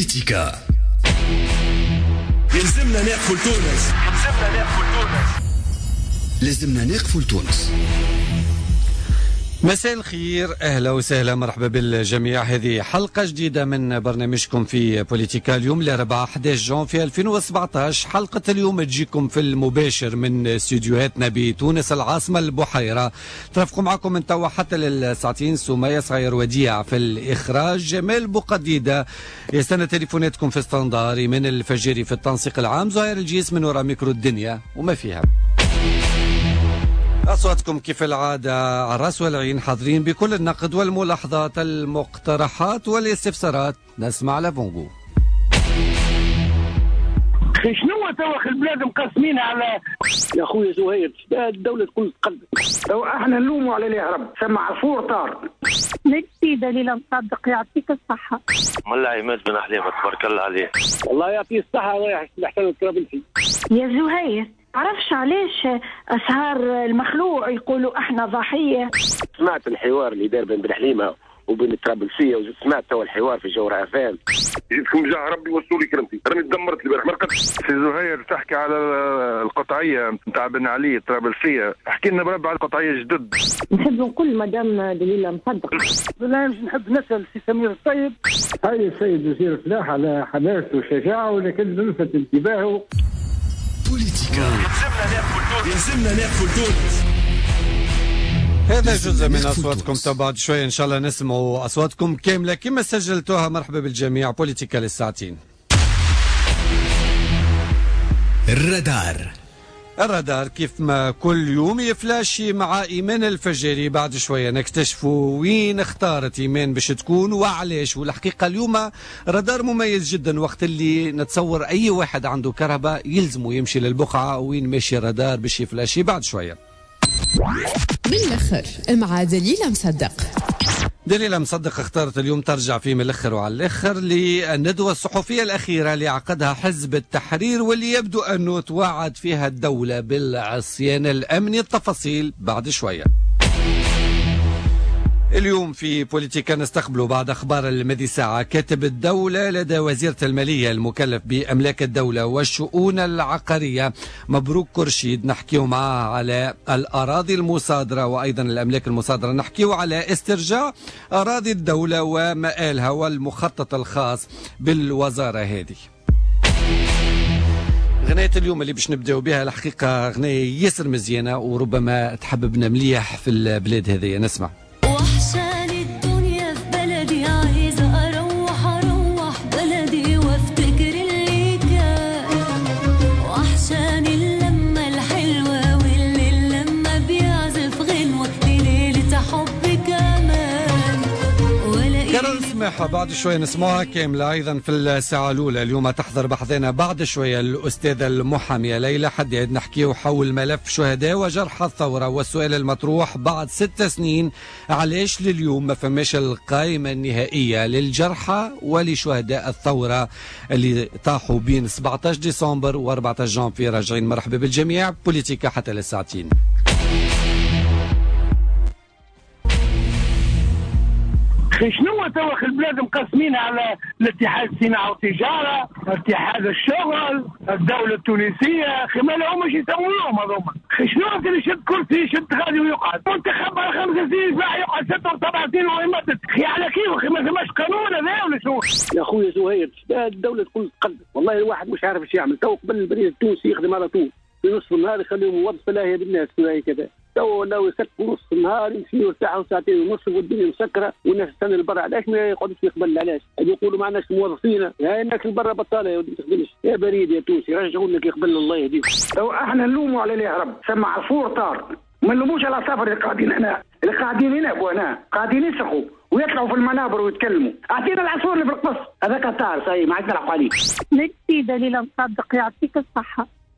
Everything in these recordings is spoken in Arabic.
بوليتيكا. يلزمنا نقفل تونس، لازمنا نقفل تونس. مساء الخير، أهلا وسهلا، مرحبا بالجميع. هذه حلقة جديدة من برنامجكم في بوليتيكا اليوم الأربعاء 11 جونفي 2017. حلقة اليوم تجيكم في المباشر من استديوهاتنا بتونس العاصمة البحيرة. ترافقوا معكم من توا حتى للساعتين سمية صغير وديع في الإخراج، جمال بوقديدة يستنى تليفوناتكم في ستاندار، من الفجيري في التنسيق العام، زهير الجيس من وراء ميكرو الدنيا وما فيها. أصواتكم كيف العادة على الرأس والعين، حاضرين بكل النقد والملاحظات المقترحات والاستفسارات. نسمع لافونغو. شنو توا البلاد مقسمين على يا خويا زهير؟ الدولة تكون تقدم، لو احنا نلوموا على اللي هرب سمع عصفور طار. نفسي دليل مصدق يعطيك الصحة. ملا عماد بن حليمة تبارك الله عليه، الله يعطيه الصحة رايح لحسن الكرابلسي. يا زهير عرفش علاش أسهار المخلوع يقولوا احنا ضحية؟ سمعت الحوار اللي دار بين بن حليمة وبين الطرابلسية، وسمعت توا الحوار في جوهر عفان. جيتكم جاه ربي وصولي كرمتي، راني تدمرت البارح مرقد. سي زهير تحكي على القطعية نتاع بن علي الطرابلسية، احكي لنا بربع على القطعية جدد. نحب نقول مدام دليل مصدق. لا نحب نسأل سي سمير الطيب. هاي السيد وزير الفلاح على حماسه وشجاعه، ولكن نلفت انتباهه. بوليتيكا. يلزمنا نقفل تونس. هذا جزء من أصواتكم، بعد شوي إن شاء الله نسمعوا أصواتكم كاملة كما سجلتوها. مرحبا بالجميع. بوليتيكا للساعتين. الرادار كيف ما كل يوم يفلاشي مع إيمان الفجيري. بعد شوية نكتشفوا وين اختارت إيمان باش تكون وعلاش. والحقيقة اليوم رادار مميز جدا، وقت اللي نتصور أي واحد عنده كهرباء يلزمه يمشي للبقعة وين ماشي الرادار باش يفلاشي. بعد شوية بالآخر مع دليل مصدق. دليل مصدق اختارت اليوم ترجع فيه من الاخر وعلى الاخر للندوة الصحفية الأخيرة اللي عقدها حزب التحرير، واللي يبدو أنه توعد فيها الدولة بالعصيان الأمني. التفاصيل بعد شوية. اليوم في بوليتيكا نستقبلوا بعد أخبار المدي ساعة كاتب الدولة لدى وزيرة المالية المكلف بأملاك الدولة والشؤون العقارية مبروك كرشيد. نحكيه معاه على الأراضي المصادرة وأيضا الأملاك المصادرة، نحكيه على استرجاع أراضي الدولة ومآلها والمخطط الخاص بالوزارة هذه. غنية اليوم اللي باش نبداو بها الحقيقة غنية ياسر مزيانة وربما تحببنا مليح في البلاد هذه. نسمع. وحشاني الدنيا في بلدي، عايزة أروح بلدي وافتكر اللي كان. وحشاني اللمة الحلوة والليل لما بيعزف غنوة لليلة حب كمان. كرر سماحة بعد شوية نسمعها كاملة. أيضا في الساعة الأولى اليوم تحضر بحثنا بعد شوية الأستاذة المحامية ليلى حداد، نحكيه حول ملف شهداء وجرحى الثورة. والسؤال المطروح بعد 6 سنين، علاش لليوم ما فماش القائمة النهائية للجرحى ولشهداء الثورة اللي طاحوا بين 17 ديسمبر و 14 جانفي. راجعين. مرحبا بالجميع. بوليتيكا حتى للساعتين. شنو توا البلاد مقسمين على الاتحاد الصناعة والتجارة، اتحاد الشغل، الدولة التونسية. ما لهمش يسووهم هذوما. شنو اللي يشد كرسي يشد غادي ويقعد منتخب على 5 سنين باع يقعد 6 و 7 سنين ويمدد. على كيف ما فماش قانون هذا ولا شنو؟ يا خويا زهير الدولة تكون تقدم، والله الواحد مش عارف ايش يعمل. تو قبل البريد التونسي يخدم على طول في نصف النهار يخليهم موظف لاهي بالناس كذا. تو لو يسكروا نص النهار يمشيوا يرتاحوا ساعتين ونص والدنيا مسكره والناس تستنى البرا. علاش ما يقعدوش يقبل؟ علاش يقولوا ما عندناش موظفين؟ هاي الناس البرا بطاله يا ودي ما تخدمش. يا بريد يا تونسي رجعوا لك يقبل الله يهديك. لو احنا نلوموا على اللي هرب سمع عصفور طار، ما نلوموش على السفر اللي قاعدين هنا. اللي قاعدين هنا هنا قاعدين يسقوا ويطلعوا في المنابر ويتكلموا. اعطينا العصفور اللي في القص هذاك طار صحيح ما عندنا نلعب عليه. نفسي دليل مصدق يعطيك الصحة.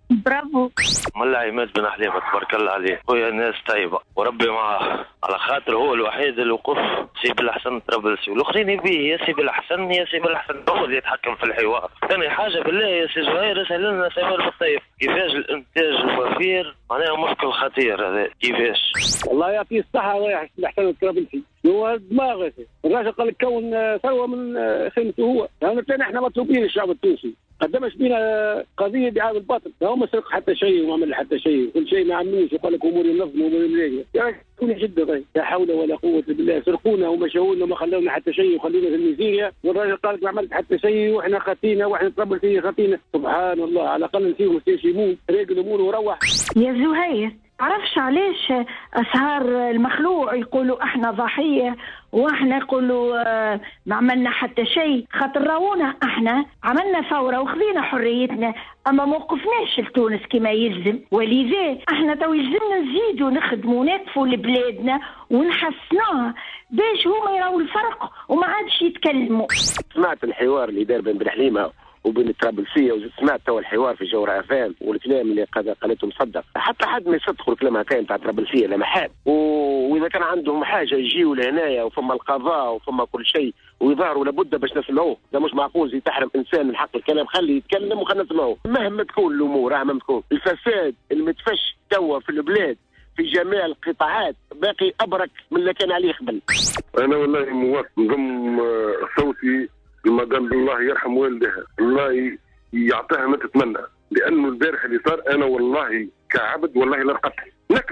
برافو. ملا عماد بن حليمة تبارك الله عليه، خويا الناس طيبة وربي معاه، على خاطر هو الوحيد اللي وقف سي بالحسن طرابلسي، والاخرين يبيه يا سي بالحسن يا سي بالحسن، هو اللي يتحكم في الحوار. ثاني حاجة بالله يا سي زهير اسأل لنا سمير بالطيف كيفاش الانتاج الوفير، معناها مشكل خطير هذا كيفاش. الله يعطيه الصحة رايح الحسن الطرابلسي، هو دماغه الراجل قال لك كون ثروة من خيمته هو، يعني احنا مطلوبين الشعب التونسي، قدمش بينا قضيه دعايه الباطل، هو ما سرق حتى شيء وما عمل حتى شيء، كل شيء ما عملوش، وقال لك اموري نظم واموري ملاقيه، يا كوني جدا لا حول ولا قوه الا بالله، سرقونا ومشاونا وما خلونا حتى شيء وخلونا في الميزيريا، والراجل قال لك ما عملت حتى شيء واحنا خاطينا واحنا تربل فيه خاطينا، سبحان الله، على الاقل نسيبه يموت راجل اموره وروح. يا زهير عرفش علاش أسهار المخلوع يقولوا احنا ضحية واحنا يقولوا ما عملنا حتى شيء، خاطر راونا احنا عملنا ثورة وخذينا حريتنا اما ما وقفناش لتونس كما يلزم، ولذا احنا تو يلزمنا نزيدوا نخدموا ونكفوا لبلادنا ونحسنوها باش هما يراو الفرق وما عادش يتكلموا. سمعت الحوار اللي دار بين بن حليمة وبين الطرابلسية، وسمعت تو الحوار في جوهر افام والكلام اللي قالته مصدق، حتى حد ما يصدقوا الكلام هكا نتاع الطرابلسية لما حاب، واذا كان عندهم حاجه يجيوا لهنايا وفما القضاء وفما كل شيء ويظهروا لابد باش نسمعوه، ده مش معقول زي تحرم انسان من حق الكلام، خليه يتكلم وخلنا نسمعوه مهما تكون الامور، مهما تكون الفساد المتفش توا في البلاد في جميع القطاعات باقي ابرك من اللي كان عليه قبل. انا والله موافق نضم صوتي المدام الله يرحم والدها، الله يعطيها ما تتمنى، لانه البارح اللي صار انا والله كعبد والله لا قتل،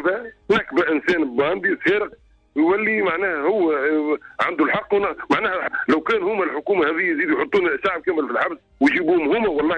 نكبه انسان باندي سارق يولي معناها هو عنده الحق، معناها لو كان هما الحكومه هذه يزيدوا يحطون شعب كامل في الحبس ويجيبوهم هما والله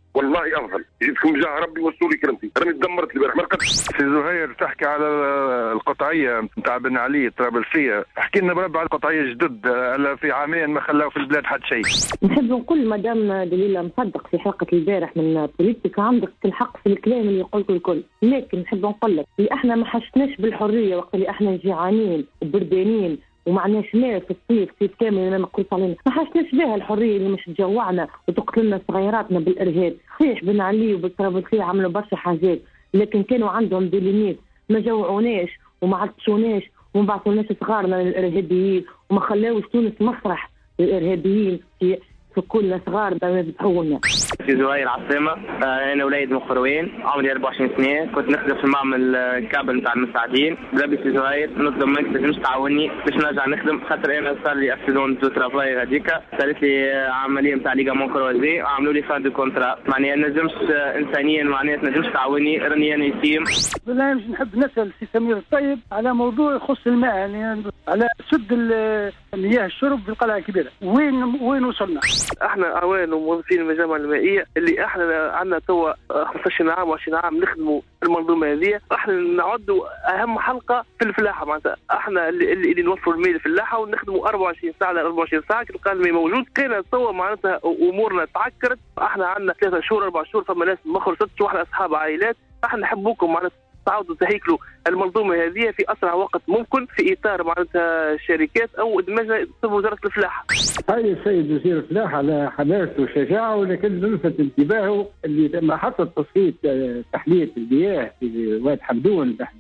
افضل يجيبكم جاه ربي وصولي كرمتي، راني تدمرت البارح ما رقدتش. سي زهير تحكي على القطعيه نتاع بن علي الطرابلسيه، احكي لنا بربع على القطعيه جدد في عامين ما خلاو في البلاد حد شيء. نحب نقول مدام دليلة مصدق في حلقه البارح من بوليتيكا عندك الحق في الكلام اللي قلته الكل، لكن نحب نقول لك اللي احنا ما حسناش بالحريه وقت اللي احنا جيعانين وبردانين ومعناش ماء في الصيف صيف كامل انا نقول علينا، ما حسناش بها الحريه اللي مش تجوعنا وتقتلنا صغيراتنا بالارهاب. صحيح بن علي وبالطرابلسية عملوا برشا حاجات، لكن كانوا عندهم ديليميت، ما جوعوناش وما عطشوناش وما بعثولناش صغارنا للارهابيين وما خلاوش تونس مسرح للارهابيين في كل صغار بتحولنا. في زهير عاصمة، أنا وليد من قروين، عمري 24 سنة، كنت نخدم في معمل كابل نتاع المساعدين، بربي في زهير نطلب منك باش تعاوني باش نرجع نخدم، خاطر أنا صار لي أكسيدون دو ترافاي هذيك، صارت لي عملية نتاع ليغامون كروزي، عملوا لي فان دو كونترا، معناها نجمش إنسانيا معناها نجمش تعاوني، راني أنا يتيم. بالله نحب نسأل سي سمير الطيب على موضوع يخص الماء، يعني على سد المياه الشرب في القلعة الكبيرة، وين وصلنا؟ احنا اوان وموظفين المجامع المائيه اللي احنا عندنا توا 15 عام و20 عام نخدموا المنظومه هذه، احنا نعدوا اهم حلقه في الفلاحه، معناتها احنا اللي نوفروا الماء للفلاحه ونخدموا 24 ساعه على 24 ساعه كي تلقى الماء موجود. كان توا معناتها امورنا تعكرت، احنا عندنا 3 شهور 4 شهور فما ناس ما خرجتش واحنا اصحاب عائلات، احنا نحبوكم معناتها تعاودوا تهيكلوا المنظومه هذه في اسرع وقت ممكن في اطار معناتها الشركات او ادماجها في وزاره الفلاحه. هاي السيد وزير الفلاحه على حماسه وشجاعه، ولكن لفت انتباهه اللي لما حط تصفيه تحليه المياه في واد حمدون تحت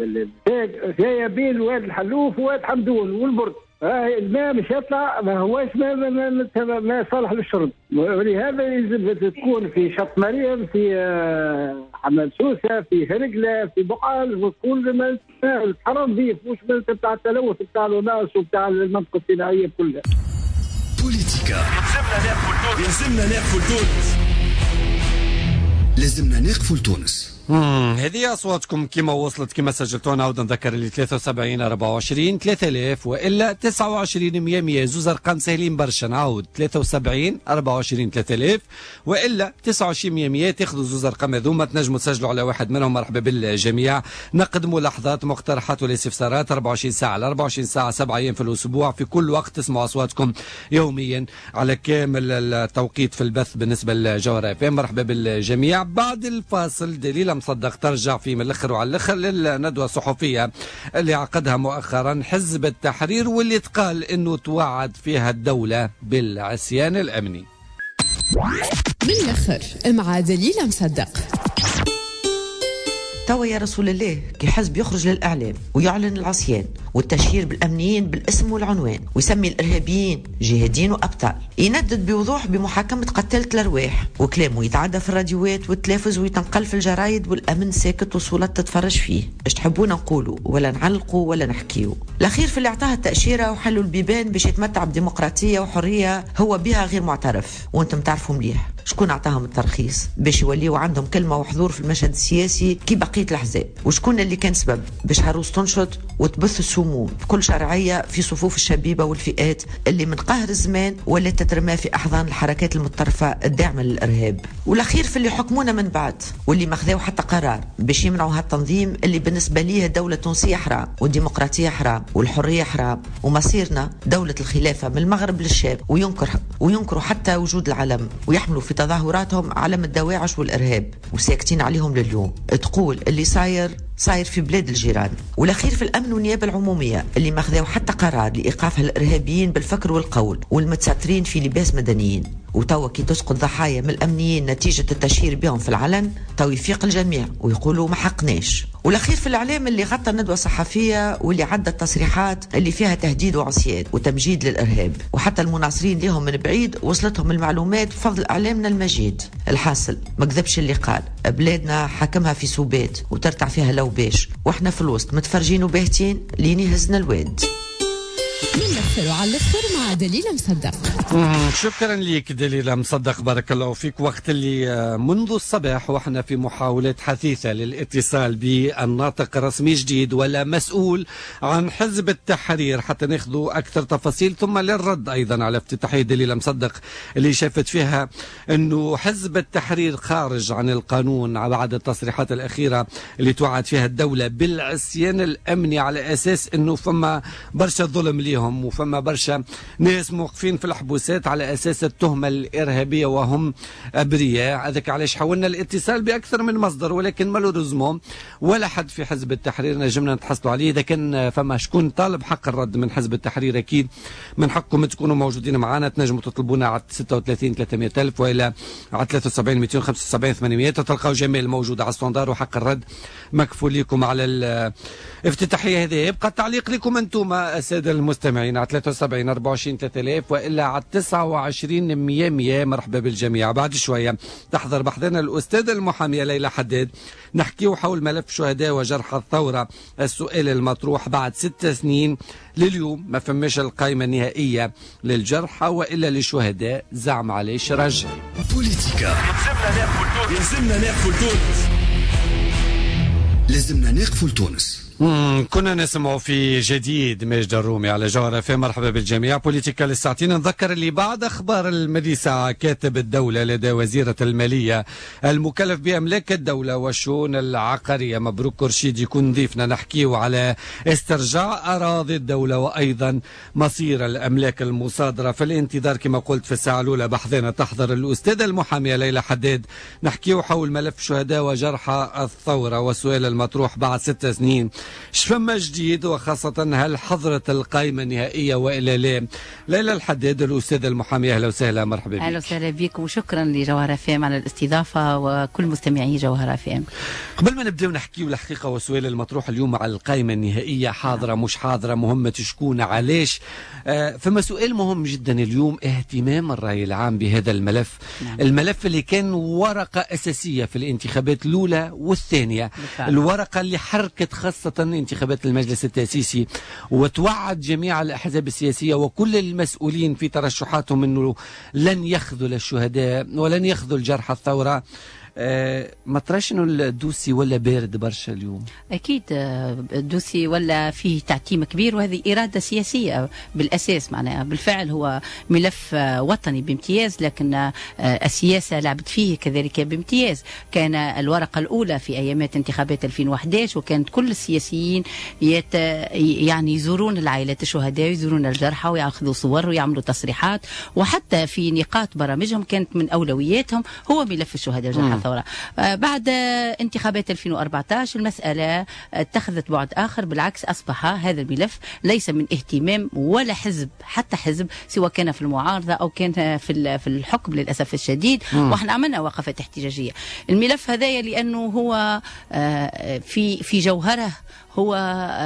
جايه بين واد الحلوف وواد حمدون والبرد، الماء مش يطلع، ما هواش ما صالح للشرب، ولهذا يجب تكون في شط مريم، في حمام سوسه، في هرقله، في بقال، وكل الحرام نظيف، مش بتاع التلوث بتاع الناس وبتاع المنطقه الصناعيه كلها. بوليتيكا لازمنا نقفل تونس. هذه أصواتكم كما وصلت كما سجلتونا. عاود نذكر اللي 73 24 3000 وإلا 29 100 زوز أرقام سهلين برشا. نعاود 73 24 3000 وإلا 29 100 تاخذوا زوز أرقام هذوما، تنجموا تسجلوا على واحد منهم. مرحبا بالجميع. نقدموا لحظات مقترحات والاستفسارات 24 ساعة على 24 ساعة 7 أيام في الأسبوع، في كل وقت تسمعوا أصواتكم يوميا على كامل التوقيت في البث بالنسبة لجوهر اف ام. مرحبا بالجميع. بعد الفاصل دليلة مصدق ترجع في من الاخر وعلى الاخر للندوه الصحفيه اللي عقدها مؤخرا حزب التحرير، واللي تقال انه توعد فيها الدوله بالعصيان الامني. من الاخر مع دليلة مصدق. توا يا رسول الله كي حزب يخرج للإعلام ويعلن العصيان والتشهير بالأمنيين بالاسم والعنوان ويسمي الإرهابيين جهاديين وأبطال، يندد بوضوح بمحاكمة قتلة الأرواح، وكلامه يتعدى في الراديوات والتلفز ويتنقل في الجرايد والأمن ساكت والسلطات تتفرج فيه. اش تحبونا نقولوا ولا نعلقوا ولا نحكيوا؟ الأخير في اللي اعطاها التأشيرة وحلوا البيبان باش يتمتع بديمقراطية وحرية هو بها غير معترف، وانتم تعرفوا مليح شكون اعطاهم الترخيص باش يوليوا عندهم كلمة وحضور في المشهد السياسي كي بقية الأحزاب، وشكون اللي كان سبب باش عروس تنشط وتبث السموم بكل شرعية في صفوف الشبيبة والفئات اللي من قهر الزمان ولا تترمى في أحضان الحركات المتطرفة الداعمة للإرهاب. والأخير في اللي حكمونا من بعد واللي ما خذاو حتى قرار باش يمنعوا هالتنظيم اللي بالنسبة ليه الدولة التونسية حرام والديمقراطية حرام والحرية حرام، ومصيرنا دولة الخلافة من المغرب للشام، وينكروا حتى وجود العلم ويحملوا في تظاهراتهم علم الدواعش والإرهاب وساكتين عليهم لليوم. تقول اللي صاير في بلاد الجيران. والأخير في الأمن والنيابة العمومية اللي ما خذاو حتى قرار لإيقاف هالإرهابيين بالفكر والقول والمتسترين في لباس مدنيين، وتوا كي تسقط ضحايا من الأمنيين نتيجة التشهير بهم في العلن تو يفيق الجميع ويقولوا ما حقناش. والأخير في الإعلام اللي غطى ندوة صحفية واللي عدى التصريحات اللي فيها تهديد وعصيان وتمجيد للإرهاب، وحتى المناصرين لهم من بعيد وصلتهم المعلومات بفضل إعلامنا المجيد. الحاصل ما كذبش اللي قال بلادنا حكمها في سبات وترتع فيها لوباش، واحنا في الوسط متفرجين وباهتين لين يهزنا الواد. من الأخر وعلى الأخر مع دليل مصدق. شكرا لك دليل مصدق، بارك الله فيك. وقت اللي منذ الصباح واحنا في محاولات حثيثة للاتصال بالناطق رسمي جديد ولا مسؤول عن حزب التحرير حتى ناخذوا أكثر تفاصيل، ثم للرد أيضا على افتتاحية دليل مصدق اللي شافت فيها أنه حزب التحرير خارج عن القانون بعد التصريحات الأخيرة اللي توعد فيها الدولة بالعصيان الأمني على أساس أنه فما برشا ظلم ليهم وفما برشا ناس موقفين في الحبوسات على أساس التهمة الإرهابية وهم أبرياء. هذاك علاش حاولنا الاتصال بأكثر من مصدر، ولكن مالوريزمون ولا حد في حزب التحرير نجمنا نتحصلوا عليه. إذا كان فما شكون طالب حق الرد من حزب التحرير أكيد من حقكم تكونوا موجودين معنا، تنجموا تطلبونا على 36 300 ألف وإلى على 73 275 800، تلقاو جميع الموجودة على الصندار وحق الرد مكفول لكم على الافتتاحية هذه. يبقى التعليق لكم أنتم السادة المستمعين على 73 24 3000 وإلا على 29 100. مرحبا بالجميع. بعد شوية تحضر بحضنا الأستاذة المحامية ليلى حداد، نحكيه حول ملف شهداء وجرحى الثورة. السؤال المطروح بعد 6 سنين لليوم ما فماش القائمة النهائية للجرحى وإلا للشهداء، زعم عليش رجعي بوليتيكا. لازمنا نقفل تونس. كنا نسمع في جديد ماجد الرومي على جوهر FM. مرحبا بالجميع. بوليتيكا للساعتين. نذكر اللي بعد أخبار المديسة كاتب الدولة لدى وزيرة المالية المكلف بأملاك الدولة والشؤون العقارية مبروك رشيد يكون ضيفنا، نحكيه على استرجاع أراضي الدولة وأيضا مصير الأملاك المصادرة. في الانتظار كما قلت في الساعة الأولى بحثنا تحضر الأستاذة المحامية ليلى حداد، نحكيه حول ملف شهداء وجرحى الثورة والسؤال المطروح بعد 6 سنين شفما جديد، وخاصة هل حضرت القائمة النهائية وإلا لا؟ ليلى الحداد الأستاذة المحامية، أهلا وسهلا. مرحبا بك. أهلا وسهلا بك وشكرا لجوهر FM على الاستضافة وكل مستمعي جوهر FM. قبل ما نبدأ نحكيو الحقيقة والسؤال المطروح اليوم على القائمة النهائية، حاضرة مش حاضرة، مهمة شكون، علاش؟ فما سؤال مهم جدا اليوم، اهتمام الرأي العام بهذا الملف. الملف اللي كان ورقة أساسية في الانتخابات الأولى والثانية، الورقة اللي حركت خاصة انتخابات المجلس التأسيسي وتوعد جميع الأحزاب السياسية وكل المسؤولين في ترشحاتهم أنه لن يخذل الشهداء ولن يخذل جرحى الثورة. ما تراش انه الدوسي ولا بارد برشا اليوم؟ اكيد الدوسي ولا فيه تعتيم كبير، وهذه اراده سياسيه بالاساس. معناها بالفعل هو ملف وطني بامتياز، لكن السياسه لعبت فيه كذلك بامتياز. كان الورقه الاولى في ايامات انتخابات 2011 وكانت كل السياسيين يعني يزورون العائلات الشهداء ويزورون الجرحى وياخذوا صور ويعملوا تصريحات، وحتى في نقاط برامجهم كانت من اولوياتهم هو ملف الشهداء والجرحى. الثورة. بعد انتخابات 2014 المسألة اتخذت بعد آخر، بالعكس أصبح هذا الملف ليس من اهتمام ولا حزب، حتى حزب، سواء كان في المعارضة أو كان في الحكم للأسف الشديد. وإحنا عملنا وقفات احتجاجية. الملف هذايا لأنه هو في جوهره هو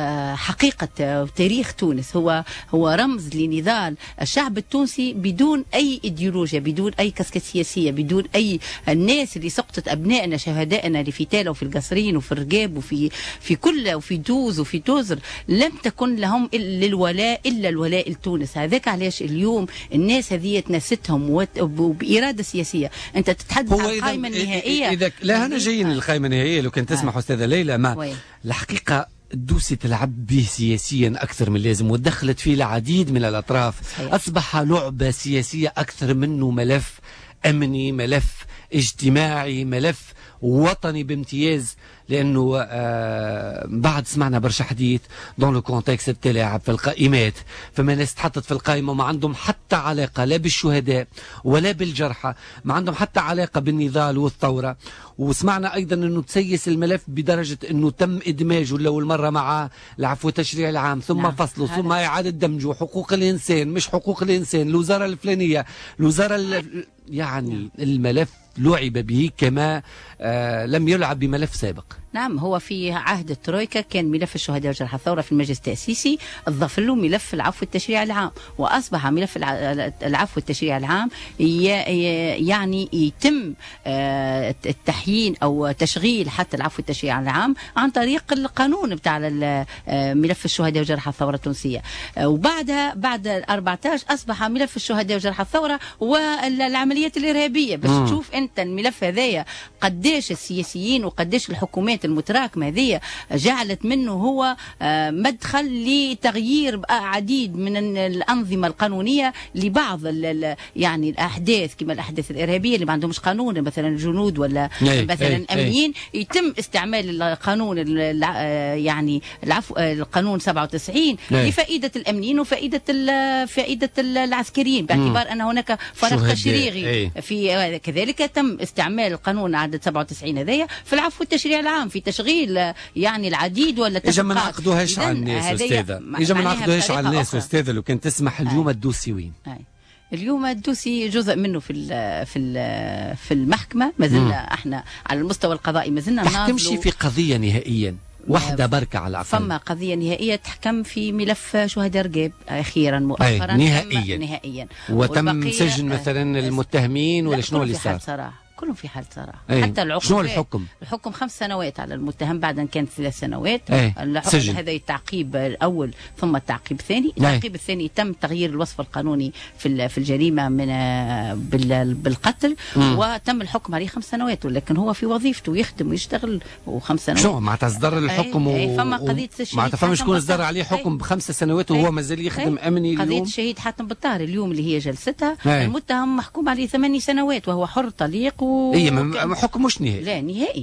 حقيقة تاريخ تونس، هو رمز لنضال الشعب التونسي بدون أي إيديولوجيا، بدون أي كسكة سياسية، بدون أي الناس اللي سقطت أبنائنا شهدائنا اللي في تالا وفي القصرين وفي الرقاب وفي كل وفي دوز وفي توزر، لم تكن لهم للولاء إلا الولاء لتونس. هذاك علاش اليوم الناس هذه تناستهم وبإرادة سياسية. أنت تتحدث عن القائمة النهائية. إذا لا هنا جايين للقائمة النهائية، لو كان تسمح أستاذة ليلى، ما الحقيقة الدوسي تلعب به سياسيا أكثر من اللازم، ودخلت فيه العديد من الأطراف. أصبح لعبة سياسية أكثر منه ملف أمني، ملف اجتماعي، ملف وطني بامتياز. لأنه بعد سمعنا برشا حديث دون لو كونتكست تلاعب في القائمات، فما ناس تحطت في القائمة وما عندهم حتى علاقة لا بالشهداء ولا بالجرحى، ما عندهم حتى علاقة بالنضال والثورة. وسمعنا أيضا أنه تسيس الملف بدرجة أنه تم إدماجه لأول مرة مع العفو والتشريع العام، ثم فصله، ثم إعادة دمجه، حقوق الإنسان مش حقوق الإنسان، الوزارة الفلانية، الوزارة يعني الملف لعب به كما لم يلعب بملف سابق. نعم، هو في عهد الترويكا كان ملف الشهداء وجرحى الثورة في المجلس التأسيسي، اضاف له ملف العفو والتشريع العام، وأصبح ملف العفو والتشريع العام يعني يتم التحيين أو تشغيل حتى العفو والتشريع العام عن طريق القانون بتاع ملف الشهداء وجرحى الثورة التونسية. وبعدها بعد 14 أصبح ملف الشهداء وجرحى الثورة والعمليات الإرهابية. باش تشوف أنت الملف هذايا قديش السياسيين وقديش الحكومات المتراكمة هذه جعلت منه هو مدخل لتغيير عديد من الأنظمة القانونية لبعض يعني الأحداث، كما الأحداث الإرهابية اللي ما عندهمش قانون، مثلا الجنود ولا مثلا أمنيين، يتم استعمال القانون يعني العفو، القانون 97 لفائدة الأمنيين وفائدة العسكريين، باعتبار أن هناك فرق تشريعي في كذلك تم استعمال القانون عدد 97 هذايا في العفو والتشريع العام في تشغيل يعني العديد ولا إجا ما نعقدوهاش على الناس أستاذة، إجا ما نعقدوهاش على الناس أستاذة. لو كان تسمح اليوم الدوسي وين؟ اليوم الدوسي جزء منه في المحكمة، ما زلنا احنا على المستوى القضائي ما زلنا تحكمش في قضية نهائيا واحدة بركة على الأقل. فما قضية نهائية تحكم في ملف شهداء رقاب أخيرا مؤخرا نهائيا وتم سجن مثلا المتهمين ولا شنو اللي صار؟ صراحة كلهم في حالة صراحة. حتى العقوبة شنو الحكم؟ الحكم 5 سنوات على المتهم، بعد أن كانت 3 سنوات. الحكم هذا التعقيب الأول ثم التعقيب الثاني. التعقيب الثاني تم تغيير الوصف القانوني في الجريمة من بالقتل، وتم الحكم عليه 5 سنوات، ولكن هو في وظيفته يخدم ويشتغل و5 سنوات. شو معناتها اصدر الحكم فما قضية الشهيد معناتها فما شكون اصدر عليه حكم ب5 سنوات وهو مازال يخدم أمني اليوم. قضية الشهيد حاتم بطار اليوم اللي هي جلستها، المتهم محكوم عليه 8 سنوات وهو حر طليق حكم مش نهائي. لا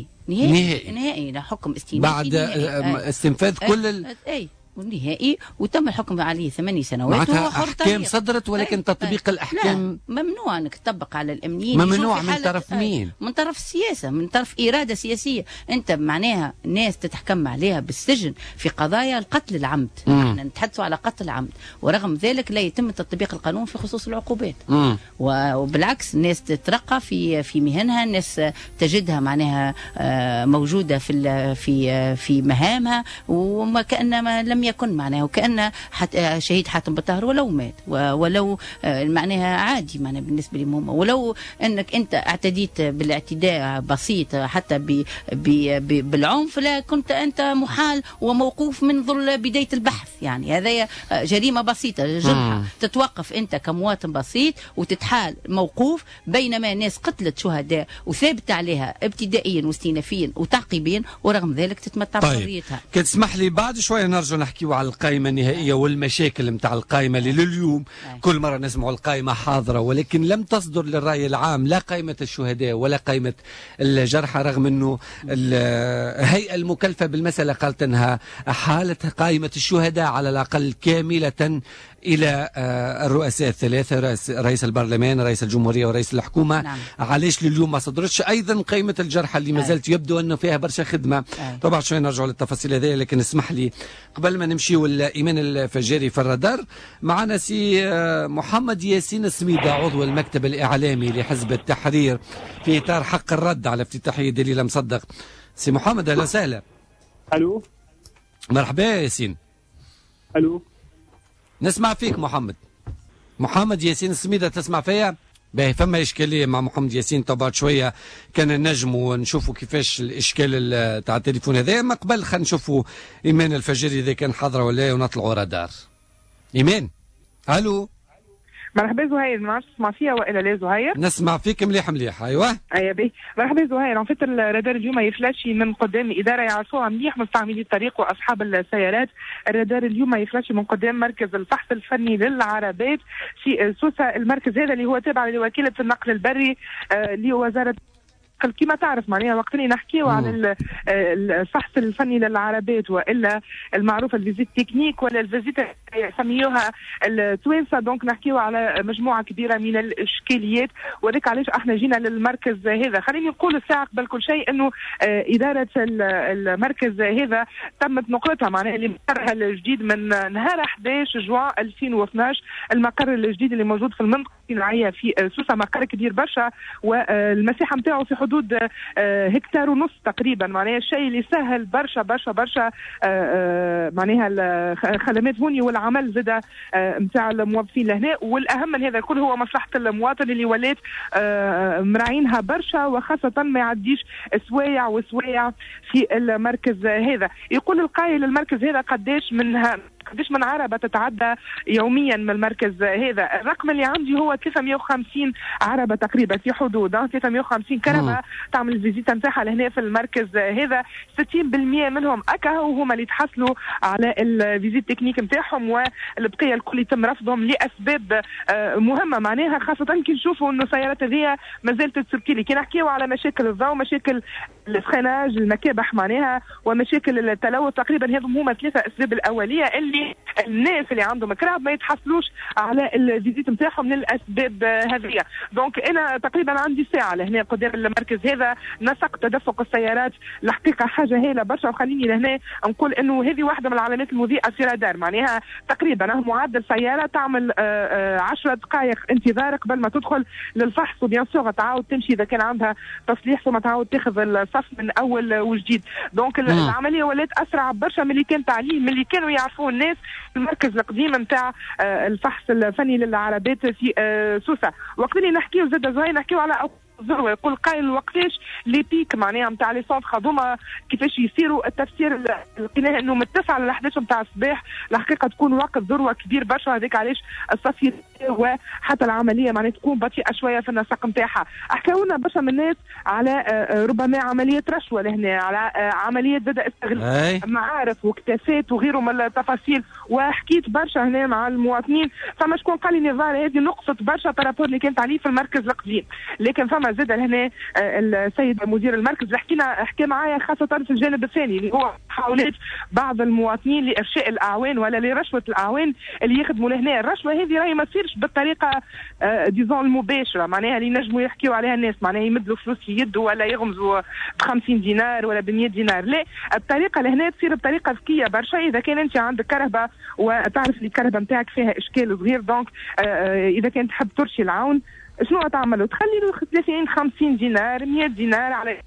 نهائي لا حكم استئنافي بعد استنفاذ كل والنهائي، وتم الحكم عليه 8 سنوات. معناتها أحكام صدرت، ولكن تطبيق الأحكام ممنوع أنك تطبق على الأمنيين. ممنوع من طرف مين؟ من طرف السياسة، من طرف إرادة سياسية. أنت معناها ناس تتحكم عليها بالسجن في قضايا القتل العمد، نحن نتحدثوا على قتل عمد، ورغم ذلك لا يتم تطبيق القانون في خصوص العقوبات. وبالعكس الناس تترقى في مهنها، الناس تجدها معناها موجودة في مهامها، وما كأنما لم يكن معناه، وكأن شهيد حاتم بطار ولو مات ولو معناها عادي معناها بالنسبة لهم، ولو أنك أنت اعتديت بالاعتداء بسيط حتى بالعنف، لا كنت أنت محال وموقوف منذ بداية البحث. يعني هذا جريمة بسيطة جرحة تتوقف أنت كمواطن بسيط وتتحال موقوف، بينما ناس قتلت شهداء وثابت عليها ابتدائيا واستئنافيا وتعقيبيا، ورغم ذلك تتمتع بحريتها. كنت تسمح لي بعد شوية نرجع نحكي على القائمة النهائية والمشاكل متاع القائمة اللي لليوم كل مرة نسمعوا القائمة حاضرة، ولكن لم تصدر للرأي العام لا قائمة الشهداء ولا قائمة الجرحى، رغم أنه الهيئة المكلفة بالمسألة قالت أنها حالة قائمة الشهداء على الأقل كاملة إلى الرؤساء الثلاثة، رئيس البرلمان، رئيس الجمهورية ورئيس الحكومة. نعم. علاش لليوم ما صدرتش أيضا قائمة الجرحى اللي ما زالت يبدو أنه فيها برشا خدمة. طبعا شوي نرجع للتفاصيل هذه، لكن اسمح لي قبل ما نمشي والإيمان الفجاري في الرادار معنا سي محمد ياسين السميدة عضو المكتب الإعلامي لحزب التحرير في إطار حق الرد على افتتاحية دليل مصدق. سي محمد أهلا وسهلا. ألو مرحبا ياسين. ألو نسمع فيك محمد ياسين السميدة، تسمع فيا؟ باهي فما إشكالية مع محمد ياسين طبعا شوية كان نجموا نشوفوا كيفاش الإشكال تاع التليفون هذا. ما قبل خلينا نشوفوا إيمان الفجري إذا كان حاضرة ولا ونطلعوا رادار. إيمان ألو. مرحبا زهير، ما نعرفش تسمع فيها والا لا زهير؟ نسمع فيك مليح. ايوه ايوه باهي. مرحبا زهير، عن فتر الرادار اليوم يفلاشي من قدام اداره يعرفوها مليح مستعملي الطريق واصحاب السيارات. الرادار اليوم يفلاشي من قدام مركز الفحص الفني للعربات في سوسة. المركز هذا اللي هو تابع لوكيله النقل البري لوزاره كما تعرف معناها وقت اللي نحكيو عن الفحص الفني للعربات والا المعروف الفيزيت تكنيك ولا الفيزيت يسميوها التوانسه، دونك نحكيو على مجموعه كبيره من الاشكاليات، وذلك علاش احنا جينا للمركز هذا. خليني نقول الساعه قبل كل شيء انه اداره المركز هذا تمت نقلتها معناها لمقرها الجديد من نهار 11 جوان 2012. المقر الجديد اللي موجود في المنطقه الصناعيه في سوسه مقر كبير برشا، والمساحه نتاعو في حدود هكتار ونص تقريبا، معناها الشيء اللي سهل برشا برشا برشا معناها الخدمات هوني والعمل زاد نتاع الموظفين لهنا. والاهم من هذا الكل هو مصلحه المواطن اللي ولات مراعينها برشا، وخاصه ما يعديش سوايع وسوايع في المركز هذا. يقول القائل المركز هذا قداش من عربة تتعدى يوميا من المركز هذا. الرقم اللي عندي هو 350 عربة تقريبا في حدود 350 كرمة تعمل الفيزيتا نتاعها لهنا في المركز هذا. 60% منهم أكا وهما اللي تحصلوا على الفيزيت تكنيك نتاعهم، والبقية الكل يتم رفضهم لأسباب مهمة معناها، خاصة كي نشوفوا إنه السيارات هذه ما زالت تسركلي. كي نحكيو على مشاكل الضوء، مشاكل الفريناج، المكابح معناها، ومشاكل التلوث، تقريبا هذم هما 3 أسباب الأولية اللي الناس اللي عندهم كراب ما يتحصلوش على الفيزيت نتاعهم من الاسباب هذه. دونك انا تقريبا عندي ساعه لهنا قدام المركز هذا نسق تدفق السيارات، الحقيقه حاجه هايله برشا. وخليني لهنا نقول انه هذه واحده من العلامات المضيئه في رادار، معناها تقريبا معدل سياره تعمل 10 دقائق انتظار قبل ما تدخل للفحص، وبيان سور تعاود تمشي اذا كان عندها تصليح ثم تعاود تاخذ الصف من اول وجديد. دونك العمليه ولات اسرع برشا من اللي كان تعليم، من اللي كانوا يعرفوه الناس المركز القديم نتاع الفحص الفني للعربات في سوسة. وقت اللي نحكيو زاد زهير نحكيو على ذروه. يقول قائل وقتاش لي بيك معناها نتاع لي سونتر هذوما كيفاش يصيروا. التفسير لقيناه انه من 9 ل 11 نتاع الصباح الحقيقه تكون وقت ذروه كبير برشا، هذاك علاش الصف وحتى العمليه معناها تكون بطيئه شويه في النسق نتاعها. حكاو لنا برشا من الناس على ربما عمليه رشوه لهنا، على عمليه زاد استغلال معارف واكتافات وغيره من التفاصيل، وحكيت برشا هنا مع المواطنين. فما شكون قال لي نظار هذه نقصت برشا بارابور اللي كانت عليه في المركز القديم، لكن فما زاد هنا السيد مدير المركز اللي حكى معايا خاصه في الجانب الثاني اللي هو محاولات بعض المواطنين لارشاء الاعوان ولا لرشوه الاعوان اللي يخدموا لهنا. الرشوه هذه راهي ما تصيرش بالطريقه ديزون المباشره، معناها اللي نجموا يحكيوا عليها الناس، معناها يمدوا فلوس في يده ولا يغمزوا ب 50 دينار ولا ب 100 دينار. لا، الطريقه لهنا تصير بطريقه ذكيه برشا. اذا كان انت عندك كرهبه وتعرف اللي الكرهبه نتاعك فيها اشكال صغير، دونك اذا كنت تحب ترشي العون شنو تعملوا؟ تخلي له 30 50 دينار 100 دينار على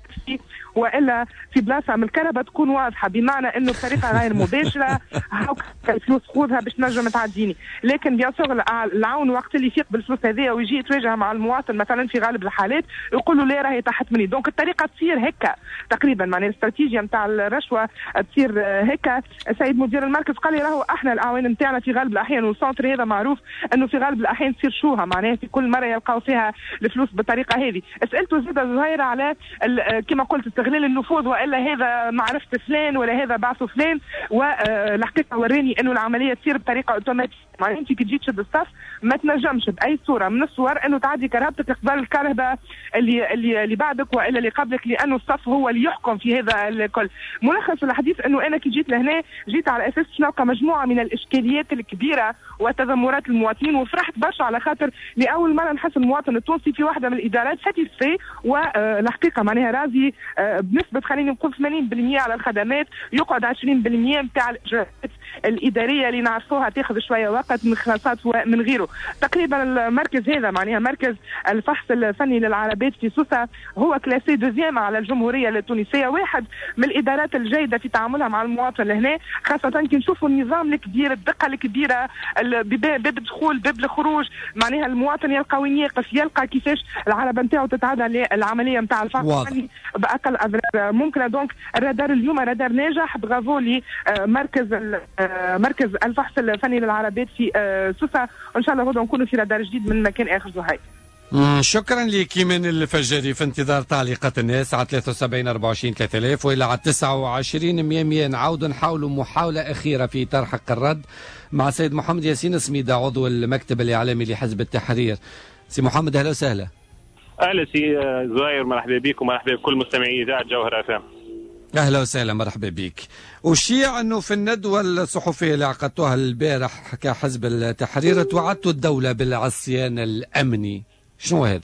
والا في بلاصه من الكهرباء تكون واضحه، بمعنى انه بطريقه غير مباشره هاك الفلوس خذها باش نجم تعديني. لكن بيان سور العون وقت اللي يفيق بالفلوس هذه ويجي يتواجه مع المواطن مثلا في غالب الحالات يقول له لا راهي تحت مني. دونك الطريقه تصير هكا تقريبا، معناها الاستراتيجيه نتاع الرشوه تصير هكا. السيد مدير المركز قال لي راهو احنا الاعوان نتاعنا في غالب الاحيان، والسونتر هذا معروف انه في غالب الاحيان تصير شوها، معناها في كل مره يلقاو يدفعوا فيها الفلوس بالطريقه هذه. سالته زيد زهير على كما قلت استغلال النفوذ، والا هذا معرفه فلان ولا هذا بعث فلان، والحقيقه وراني انه العمليه تصير بطريقه اوتوماتيك. معناها انت كي تجي تشد الصف ما تنجمش باي صوره من الصور انه تعدي كرهبتك قبل الكرهبه اللي بعدك والا اللي قبلك، لانه الصف هو اللي يحكم في هذا الكل. ملخص الحديث انه انا كي جيت لهنا جيت على اساس نلقى مجموعه من الاشكاليات الكبيره وتذمرات المواطنين، وفرحت برشا على خاطر لاول مره نحس المواطن التونسي في واحده من الادارات ساتيسفي، والحقيقه معناها راضي بنسبه خلينا نقول 80% على الخدمات، يقعد 20% نتاع الاجراءات الاداريه اللي نعرفوها تاخذ شويه وقت من خلاصات ومن غيره. تقريبا المركز هذا معناها مركز الفحص الفني للعربات في سوسه هو كلاسي دوزيام على الجمهوريه التونسيه، واحد من الادارات الجيده في تعاملها مع المواطن لهنا، خاصه كي نشوفوا النظام الكبير، الدقه الكبيره، باب الدخول باب الخروج، معناها المواطن يلقى وين يقف، يلقى كيفاش العربه نتاعو تتعدى العمليه نتاع الفحص الفني باقل اضرار ممكنه. دونك الرادار اليوم رادار ناجح، برافو لي مركز الفحص الفني للعربات في سوسه، وان شاء الله غدا نكونوا في رادار جديد من مكان اخر. زهير شكرا لك من الفجري. في انتظار تعليقات الناس على 73 24 3000 والى على 29 100 نعاودوا نحاولوا محاوله اخيره في اطار حق الرد مع سيد محمد ياسين سميده عضو المكتب الاعلامي لحزب التحرير. سي محمد اهلا وسهلا. اهلا سي زهير، مرحبا بك ومرحبا بكل مستمعي اذاعه جوهر FM. اهلا وسهلا مرحبا بك. وشيع انه في الندوه الصحفيه اللي عقدتوها البارح كحزب التحرير توعدتوا الدوله بالعصيان الامني، شنو هذا؟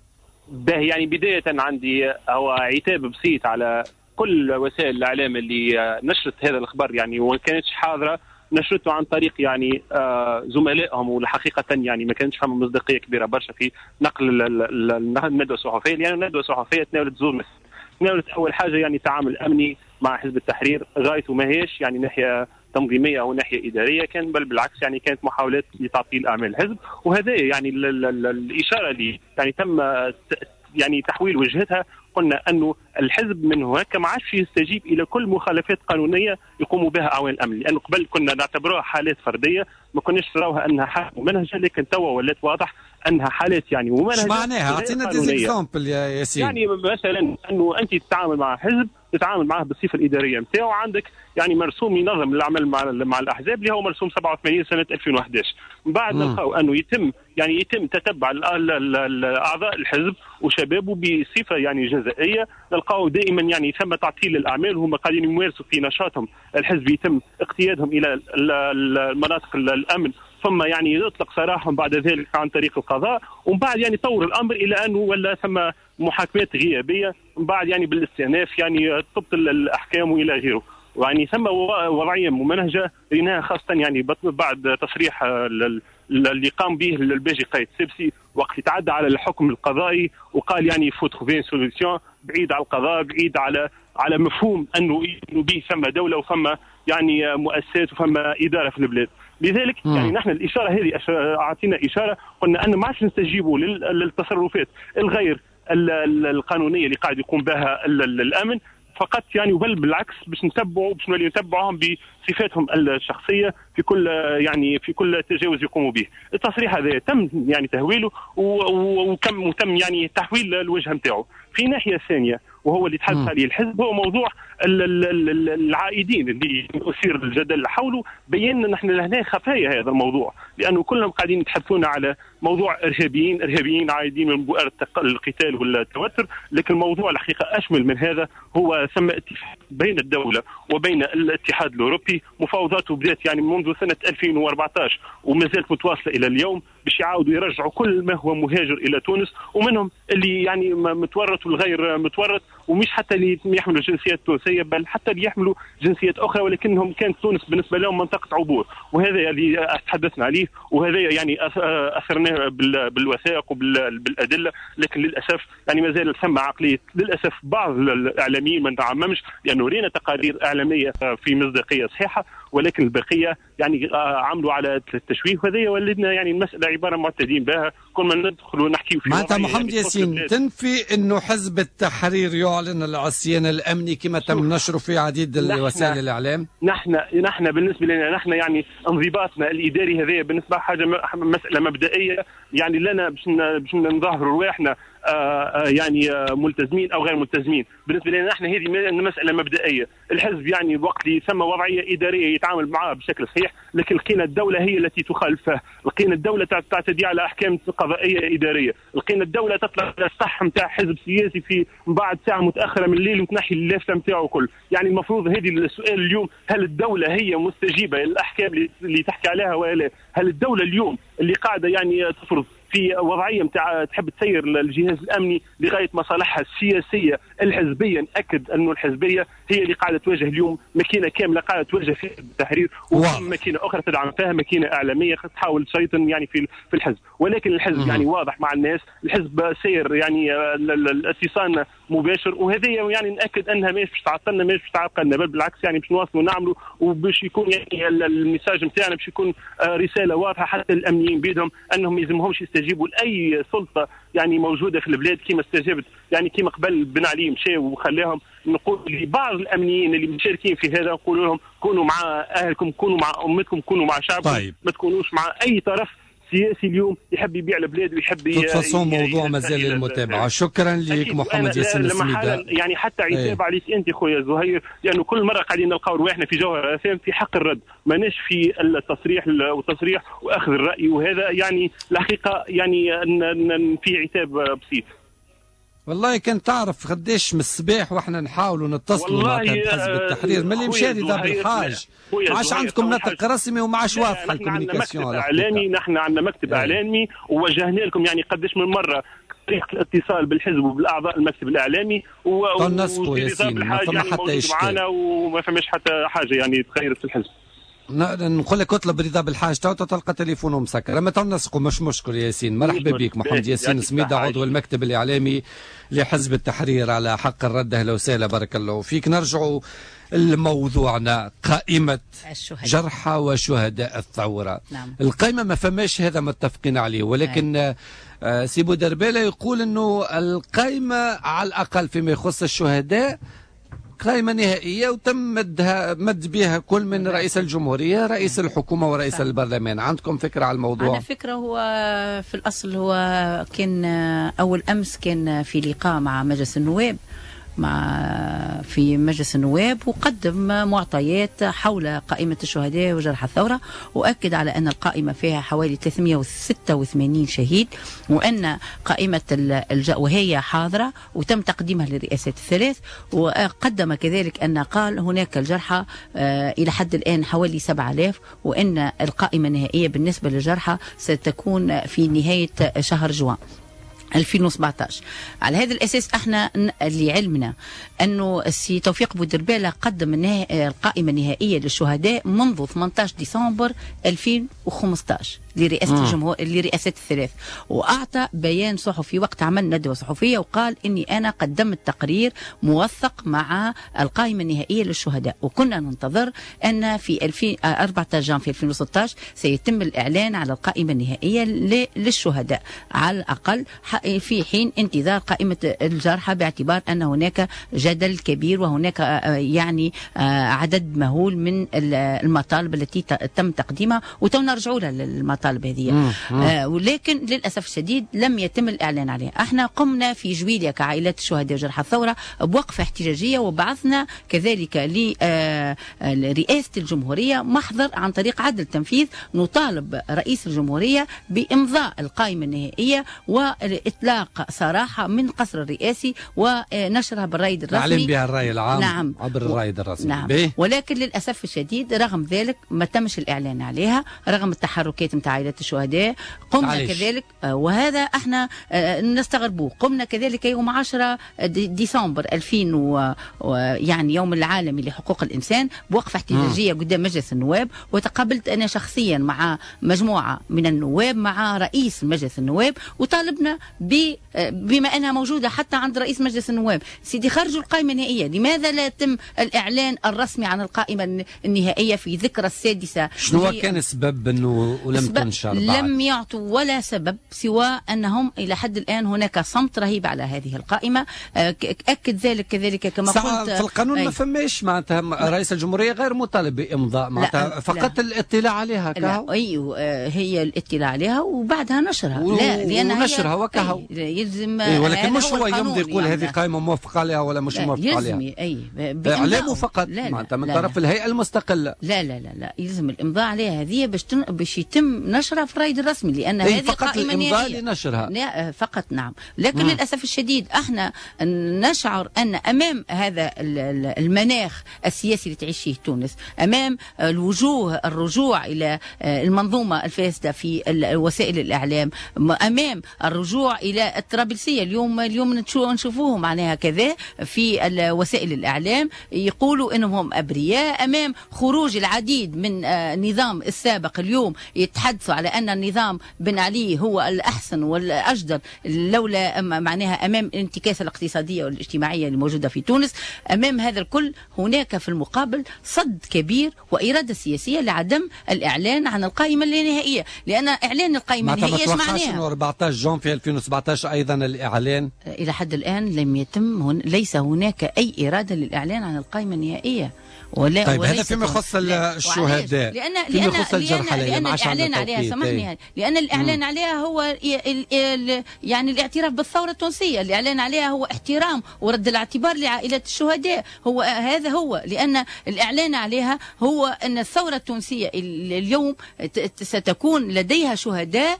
يعني بدايه عندي هو عتاب بسيط على كل وسائل الاعلام اللي نشرت هذا الخبر، يعني وما كانتش حاضره نشرته عن طريق يعني زملائهم، والحقيقه يعني ما كانتش فهم مصداقيه كبيره برشا في نقل الندوه الصحفيه، لان يعني الندوه الصحفيه تناولت زور تناولت اول حاجه يعني تعامل امني مع حزب التحرير، غايته ما هيش يعني ناحيه تنظيميه او ناحيه اداريه، كان بل بالعكس يعني كانت محاولات لتعطيل اعمال الحزب، وهذا يعني الاشاره اللي يعني تم يعني تحويل وجهتها. قلنا انه الحزب من هناك ما عادش يستجيب الى كل مخالفات قانونيه يقوموا بها اعوان الامن، لانه قبل كنا نعتبروها حالات فرديه، ما كناش نراوها انها حالة ممنهجه، لكن توا ولات واضح انها حالات يعني ممنهجه. ايش معناها؟ اعطينا ديزيكزامبل يا ياسين. يعني مثلا انه انت تتعامل مع حزب تتعامل معه بالصفه الاداريه نتاعو، عندك يعني مرسوم ينظم العمل مع الاحزاب اللي هو مرسوم 87 سنه 2011. من بعد نلقاو انه يتم تتبع اعضاء الحزب وشبابه بصفه يعني جزائيه، نلقاو دائما يعني ثم تعطيل الاعمال، وهم قاعدين يمارسوا في نشاطهم الحزب يتم اقتيادهم الى المناطق الامن، ثم يعني يطلق سراحهم بعد ذلك عن طريق القضاء، ومن بعد يعني طور الامر الى انه ولا ثم محاكمات غيابيه، من بعد يعني بالاستئناف يعني تبطل الاحكام والى غيره. يعني ثم وضعيه ممنهجه ريناها خاصه يعني بعد تصريح اللي قام به الباجي قايد سبسي وقت يتعدى على الحكم القضائي وقال يعني فوت خوفين سوليسيون بعيد على القضاء، بعيد على مفهوم انه به ثم دوله وثم يعني مؤسسات وثم اداره في البلاد. لذلك يعني نحن الاشاره هذه اعطينا اشاره، قلنا ان ما عادش نستجيبوا للتصرفات الغير القانونيه اللي قاعد يقوم بها الامن فقط، يعني بل بالعكس باش نولي نتبعهم بصفاتهم الشخصيه في كل تجاوز يقوموا به. التصريح هذا تم يعني تهويله وتم يعني تحويل الوجه نتاعو. في ناحيه ثانيه وهو اللي تحدث عليه الحزب هو موضوع العائدين اللي يثير الجدل حوله. بينا نحن لهنا خفايا هذا الموضوع، لانه كلهم قاعدين يتحدثون على موضوع ارهابيين عائدين من بؤر القتال والتوتر، لكن الموضوع الحقيقه اشمل من هذا. هو ثم اتفاق بين الدوله وبين الاتحاد الاوروبي، مفاوضاته بدات يعني منذ سنه 2014 وما زالت متواصله الى اليوم باش يعاودوا يرجعوا كل ما هو مهاجر الى تونس، ومنهم اللي يعني متورط والغير متورط، ومش حتى اللي يحملوا جنسيات تونسيه بل حتى اللي يحملوا جنسيات اخرى ولكنهم كانت تونس بالنسبه لهم منطقه عبور. وهذا اللي تحدثنا عليه، وهذا يعني اثرناه بالوثائق وبالادله، لكن للاسف يعني ما زال ثم عقليه للاسف بعض الاعلاميين ما نعممش، لانه رينا تقارير اعلاميه في مصداقيه صحيحه، ولكن البقيه يعني عملوا على التشويه، وهذا ولدنا يعني المساله عباره معتادين بها كل ما ندخل ونحكيو في معناتها محمد ياسين تنفي انه حزب التحرير يعلن العصيان الامني كما تم نشره في عديد وسائل الاعلام؟ نحن بالنسبه لنا نحن يعني انضباطنا الاداري هذا بالنسبه حاجه مساله مبدئيه، يعني لنا باش نظهروا رواحنا يعني ملتزمين او غير ملتزمين. بالنسبه لنا نحن هذه مساله مبدئيه. الحزب يعني وقت اللي ثم وضعيه اداريه يتعامل معها بشكل صحيح، لكن لقينا الدوله هي التي تخالفه، لقينا الدوله تعتدي على احكام قضائيه اداريه، لقينا الدوله تطلع على الصح نتاع حزب سياسي في بعد ساعه متاخره من الليل وتنحي اللافته نتاعه كل. يعني المفروض هذه السؤال اليوم، هل الدوله هي مستجيبه للاحكام اللي تحكي عليها ولا؟ هل الدوله اليوم اللي قاعده يعني تفرض في وضعيه نتاع تحب تسير الجهاز الامني لغايه مصالحها السياسيه الحزبيه؟ ناكد انه الحزبيه هي اللي قاعده تواجه اليوم ماكينه كامله قاعده تواجه في التحرير، وماكينه اخرى تدعم فيها ماكينه اعلاميه تحاول تسيطر يعني في الحزب. ولكن الحزب يعني واضح مع الناس، الحزب سير يعني الاتصال مباشر، وهذه يعني ناكد انها مش تعطلنا مش تعقلنا، بل بالعكس يعني باش نواصلوا نعملوا، وباش يكون يعني الميساج نتاعنا باش يكون رساله واضحه حتى الامنيين بيدهم انهم ما يلزمهمش يستجيبوا لاي سلطه يعني موجوده في البلاد كما استجابت يعني كما قبل بن علي مشى وخلاهم. نقول لبعض الامنيين اللي مشاركين في هذا نقول لهم كونوا مع اهلكم، كونوا مع امتكم، كونوا مع شعبكم. طيب. ما تكونوش مع اي طرف سياسي اليوم يحب يبيع البلاد ويحب تفصل موضوع مازال للمتابعه. شكرا لك محمد ياسين السميدة. يعني حتى عتاب عليك انت خويا زهير، لانه كل مره قاعدين نلقاو رواحنا في جوهر FM في حق الرد، ماناش في التصريح واخذ الراي، وهذا يعني الحقيقه يعني في عتاب بسيط. والله كان تعرف قديش من الصباح واحنا نحاولوا نتصلوا مع حزب التحرير من اللي مشى ذا بالحاج، ما عادش عندكم نطق رسمي وما عادش واضحه الكوميونيكاسيون. نحن عندنا مكتب اعلامي ووجهنا لكم يعني قديش من مره طريقه الاتصال بالحزب وبالاعضاء المكتب الاعلامي ونصفوا ياسين ما فما حتى اشكال وما فماش حتى حاجه يعني تغيرت في الحزب. نقول لك اطلب رضا بالحاج تلقى تليفونه مسكر، اما تنسقوا مش مشكل. ياسين مرحبا بك. محمد ياسين سميدة عضو المكتب الاعلامي لحزب التحرير على حق الرد. اهلا وسهلا بارك الله فيك. نرجعوا لموضوعنا، قائمة جرحى وشهداء الثورة. نعم. القائمة ما فماش، هذا متفقين عليه، ولكن سي بودربالة يقول انه القائمة على الاقل فيما يخص الشهداء قائمة نهائية وتم مد بها كل من رئيس الجمهورية، رئيس الحكومة ورئيس البرلمان. عندكم فكرة على الموضوع؟ على فكرة هو في الأصل هو كان أول أمس كان في لقاء مع مجلس النواب في مجلس النواب، وقدم معطيات حول قائمة الشهداء وجرحى الثورة، وأكد على أن القائمة فيها حوالي 386 شهيد، وأن قائمة وهي حاضرة وتم تقديمها للرئاسات الثلاث. وقدم كذلك أن قال هناك الجرحى إلى حد الآن حوالي 7000، وأن القائمة النهائية بالنسبة للجرحى ستكون في نهاية شهر جوان 2017. على هذا الأساس احنا لعلمنا أنه السي توفيق بودربالة قدم القائمة النهائية للشهداء منذ 18 ديسمبر 2015 لرئاسة الثلاث، وأعطى بيان صحفي وقت عمل ندوة صحفية وقال إني أنا قدمت تقرير موثق مع القائمة النهائية للشهداء، وكنا ننتظر أن في 14 جانفي 2016 سيتم الإعلان على القائمة النهائية للشهداء على الأقل في حين انتظار قائمة الجرحى، باعتبار أن هناك جدل كبير وهناك يعني عدد مهول من المطالب التي تم تقديمها وتنرجعوا لها المطالب هذه. ولكن للأسف الشديد لم يتم الإعلان عليها. احنا قمنا في جويليا كعائلات الشهداء وجرحى الثورة بوقفة احتجاجية، وبعثنا كذلك لرئاسة الجمهورية محضر عن طريق عدل تنفيذ نطالب رئيس الجمهورية بإمضاء القائمة النهائية وإطلاق صراحة من قصر الرئاسي ونشرها بالرائد الرسمي، نعلم بها الرأي العام. نعم. عبر الرائد الرسمي. نعم. ولكن للأسف الشديد رغم ذلك ما تمش الإعلان عليها، رغم التحركات نتاع نتاع عائلات الشهداء. قمنا كذلك وهذا احنا نستغربوه، قمنا كذلك يوم 10 ديسمبر 2000 يعني يوم العالمي لحقوق الإنسان بوقفة احتجاجية قدام مجلس النواب، وتقابلت أنا شخصيا مع مجموعة من النواب مع رئيس مجلس النواب، وطالبنا بما أنها موجودة حتى عند رئيس مجلس النواب، سيدي خرجوا القائمة النهائية، لماذا لا يتم الإعلان الرسمي عن القائمة النهائية في ذكرى السادسة؟ شنو كان السبب أنه لم تنشر بعد؟ لم يعطوا ولا سبب سوى أنهم إلى حد الآن هناك صمت رهيب على هذه القائمة. أكد ذلك كذلك كما قلت في القانون ما فماش معناتها رئيس الجمهورية غير مطالب بإمضاء معناتها فقط الاطلاع عليها كهو. أيوه هي الاطلاع عليها وبعدها نشرها. لا لأن ونشرها وكهو يلزم ولكن مش هو يمضي يقول هذه قائمة موافق عليها ولا مش موافق عليها. إعلامه فقط معناتها من طرف الهيئة المستقلة. لا يلزم الإمضاء عليها هذه باش يتم نشرها في الرائد الرسمي، لأن هذه فقط الإمضاء لنشرها. لا فقط نعم، لكن للأسف الشديد احنا نشعر أن أمام هذا المناخ السياسي اللي تعيش فيه تونس، أمام الرجوع إلى المنظومة الفاسدة في وسائل الإعلام، أمام الرجوع إلى الطرابلسية. اليوم نشوفوه معناها كذا في وسائل الإعلام يقولوا إنهم أبرياء، أمام خروج العديد من النظام السابق اليوم يتحدثوا على أن النظام بن علي هو الأحسن والأجدر لولا معناها أمام الانتكاسة الاقتصادية والاجتماعية الموجودة في تونس. أمام هذا الكل هناك في المقابل صد كبير وإرادة سياسية لعدم الإعلان عن القائمة النهائية، لأن إعلان القائمة النهائية ايش معناها؟ 14 جون في 2017 أيضا الإعلان إلى حد الآن لم يتم، ليس هناك أي إرادة للإعلان عن القائمة النهائية. طيب هذا فيما يخص الشهداء، فيما يخص الجرحى، لأن الإعلان عليها سامحني، لأن الإعلان عليها هو يعني الاعتراف بالثورة التونسية، الإعلان عليها هو احترام ورد الاعتبار لعائلات الشهداء، هو هذا هو، لأن الإعلان عليها هو أن الثورة التونسية اليوم ستكون لديها شهداء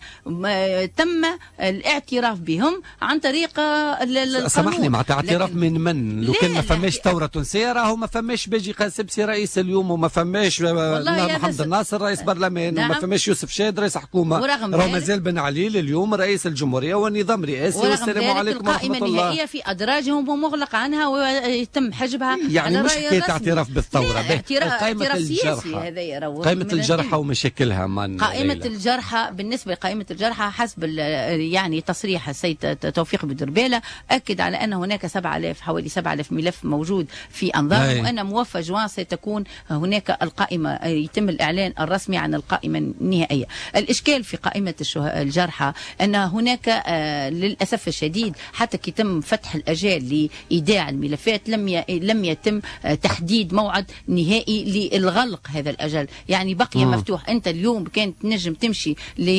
تم الاعتراف بهم عن طريق القانون. سامحني مع اعتراف من لو كان ما فماش ثورة تونسية راهو ما فماش باجي قاسبسي رئيس اليوم، وما فماش محمد الناصر رئيس برلمان، وما فماش يوسف شاد رئيس حكومة، راهو مازال بن علي اليوم رئيس الجمهورية والنظام رئاسي. والسلام عليكم ورحمة الله. القائمة النهائية في أدراجهم ومغلق عنها ويتم حجبها يعني مش حكاية اعتراف بالثورة، اعتراف سياسي هذا يروج. قائمة الجرحى ومشاكلها قائمة الجرحى، بالنسبة لقائمة الجرحى حسب يعني تصريح السيد توفيق بدربالة أكد على أن هناك حوالي 7000 ملف موجود في أنظار، وأن موفى جوان ستكون هناك القائمة يتم الإعلان الرسمي عن القائمة النهائية. الإشكال في قائمة الجرحى أن هناك للأسف الشديد حتى يتم فتح الأجال لإيداع الملفات لم يتم تحديد موعد نهائي للغلق هذا الأجل، يعني بقي مفتوح. أنت اليوم كانت نجم تمشي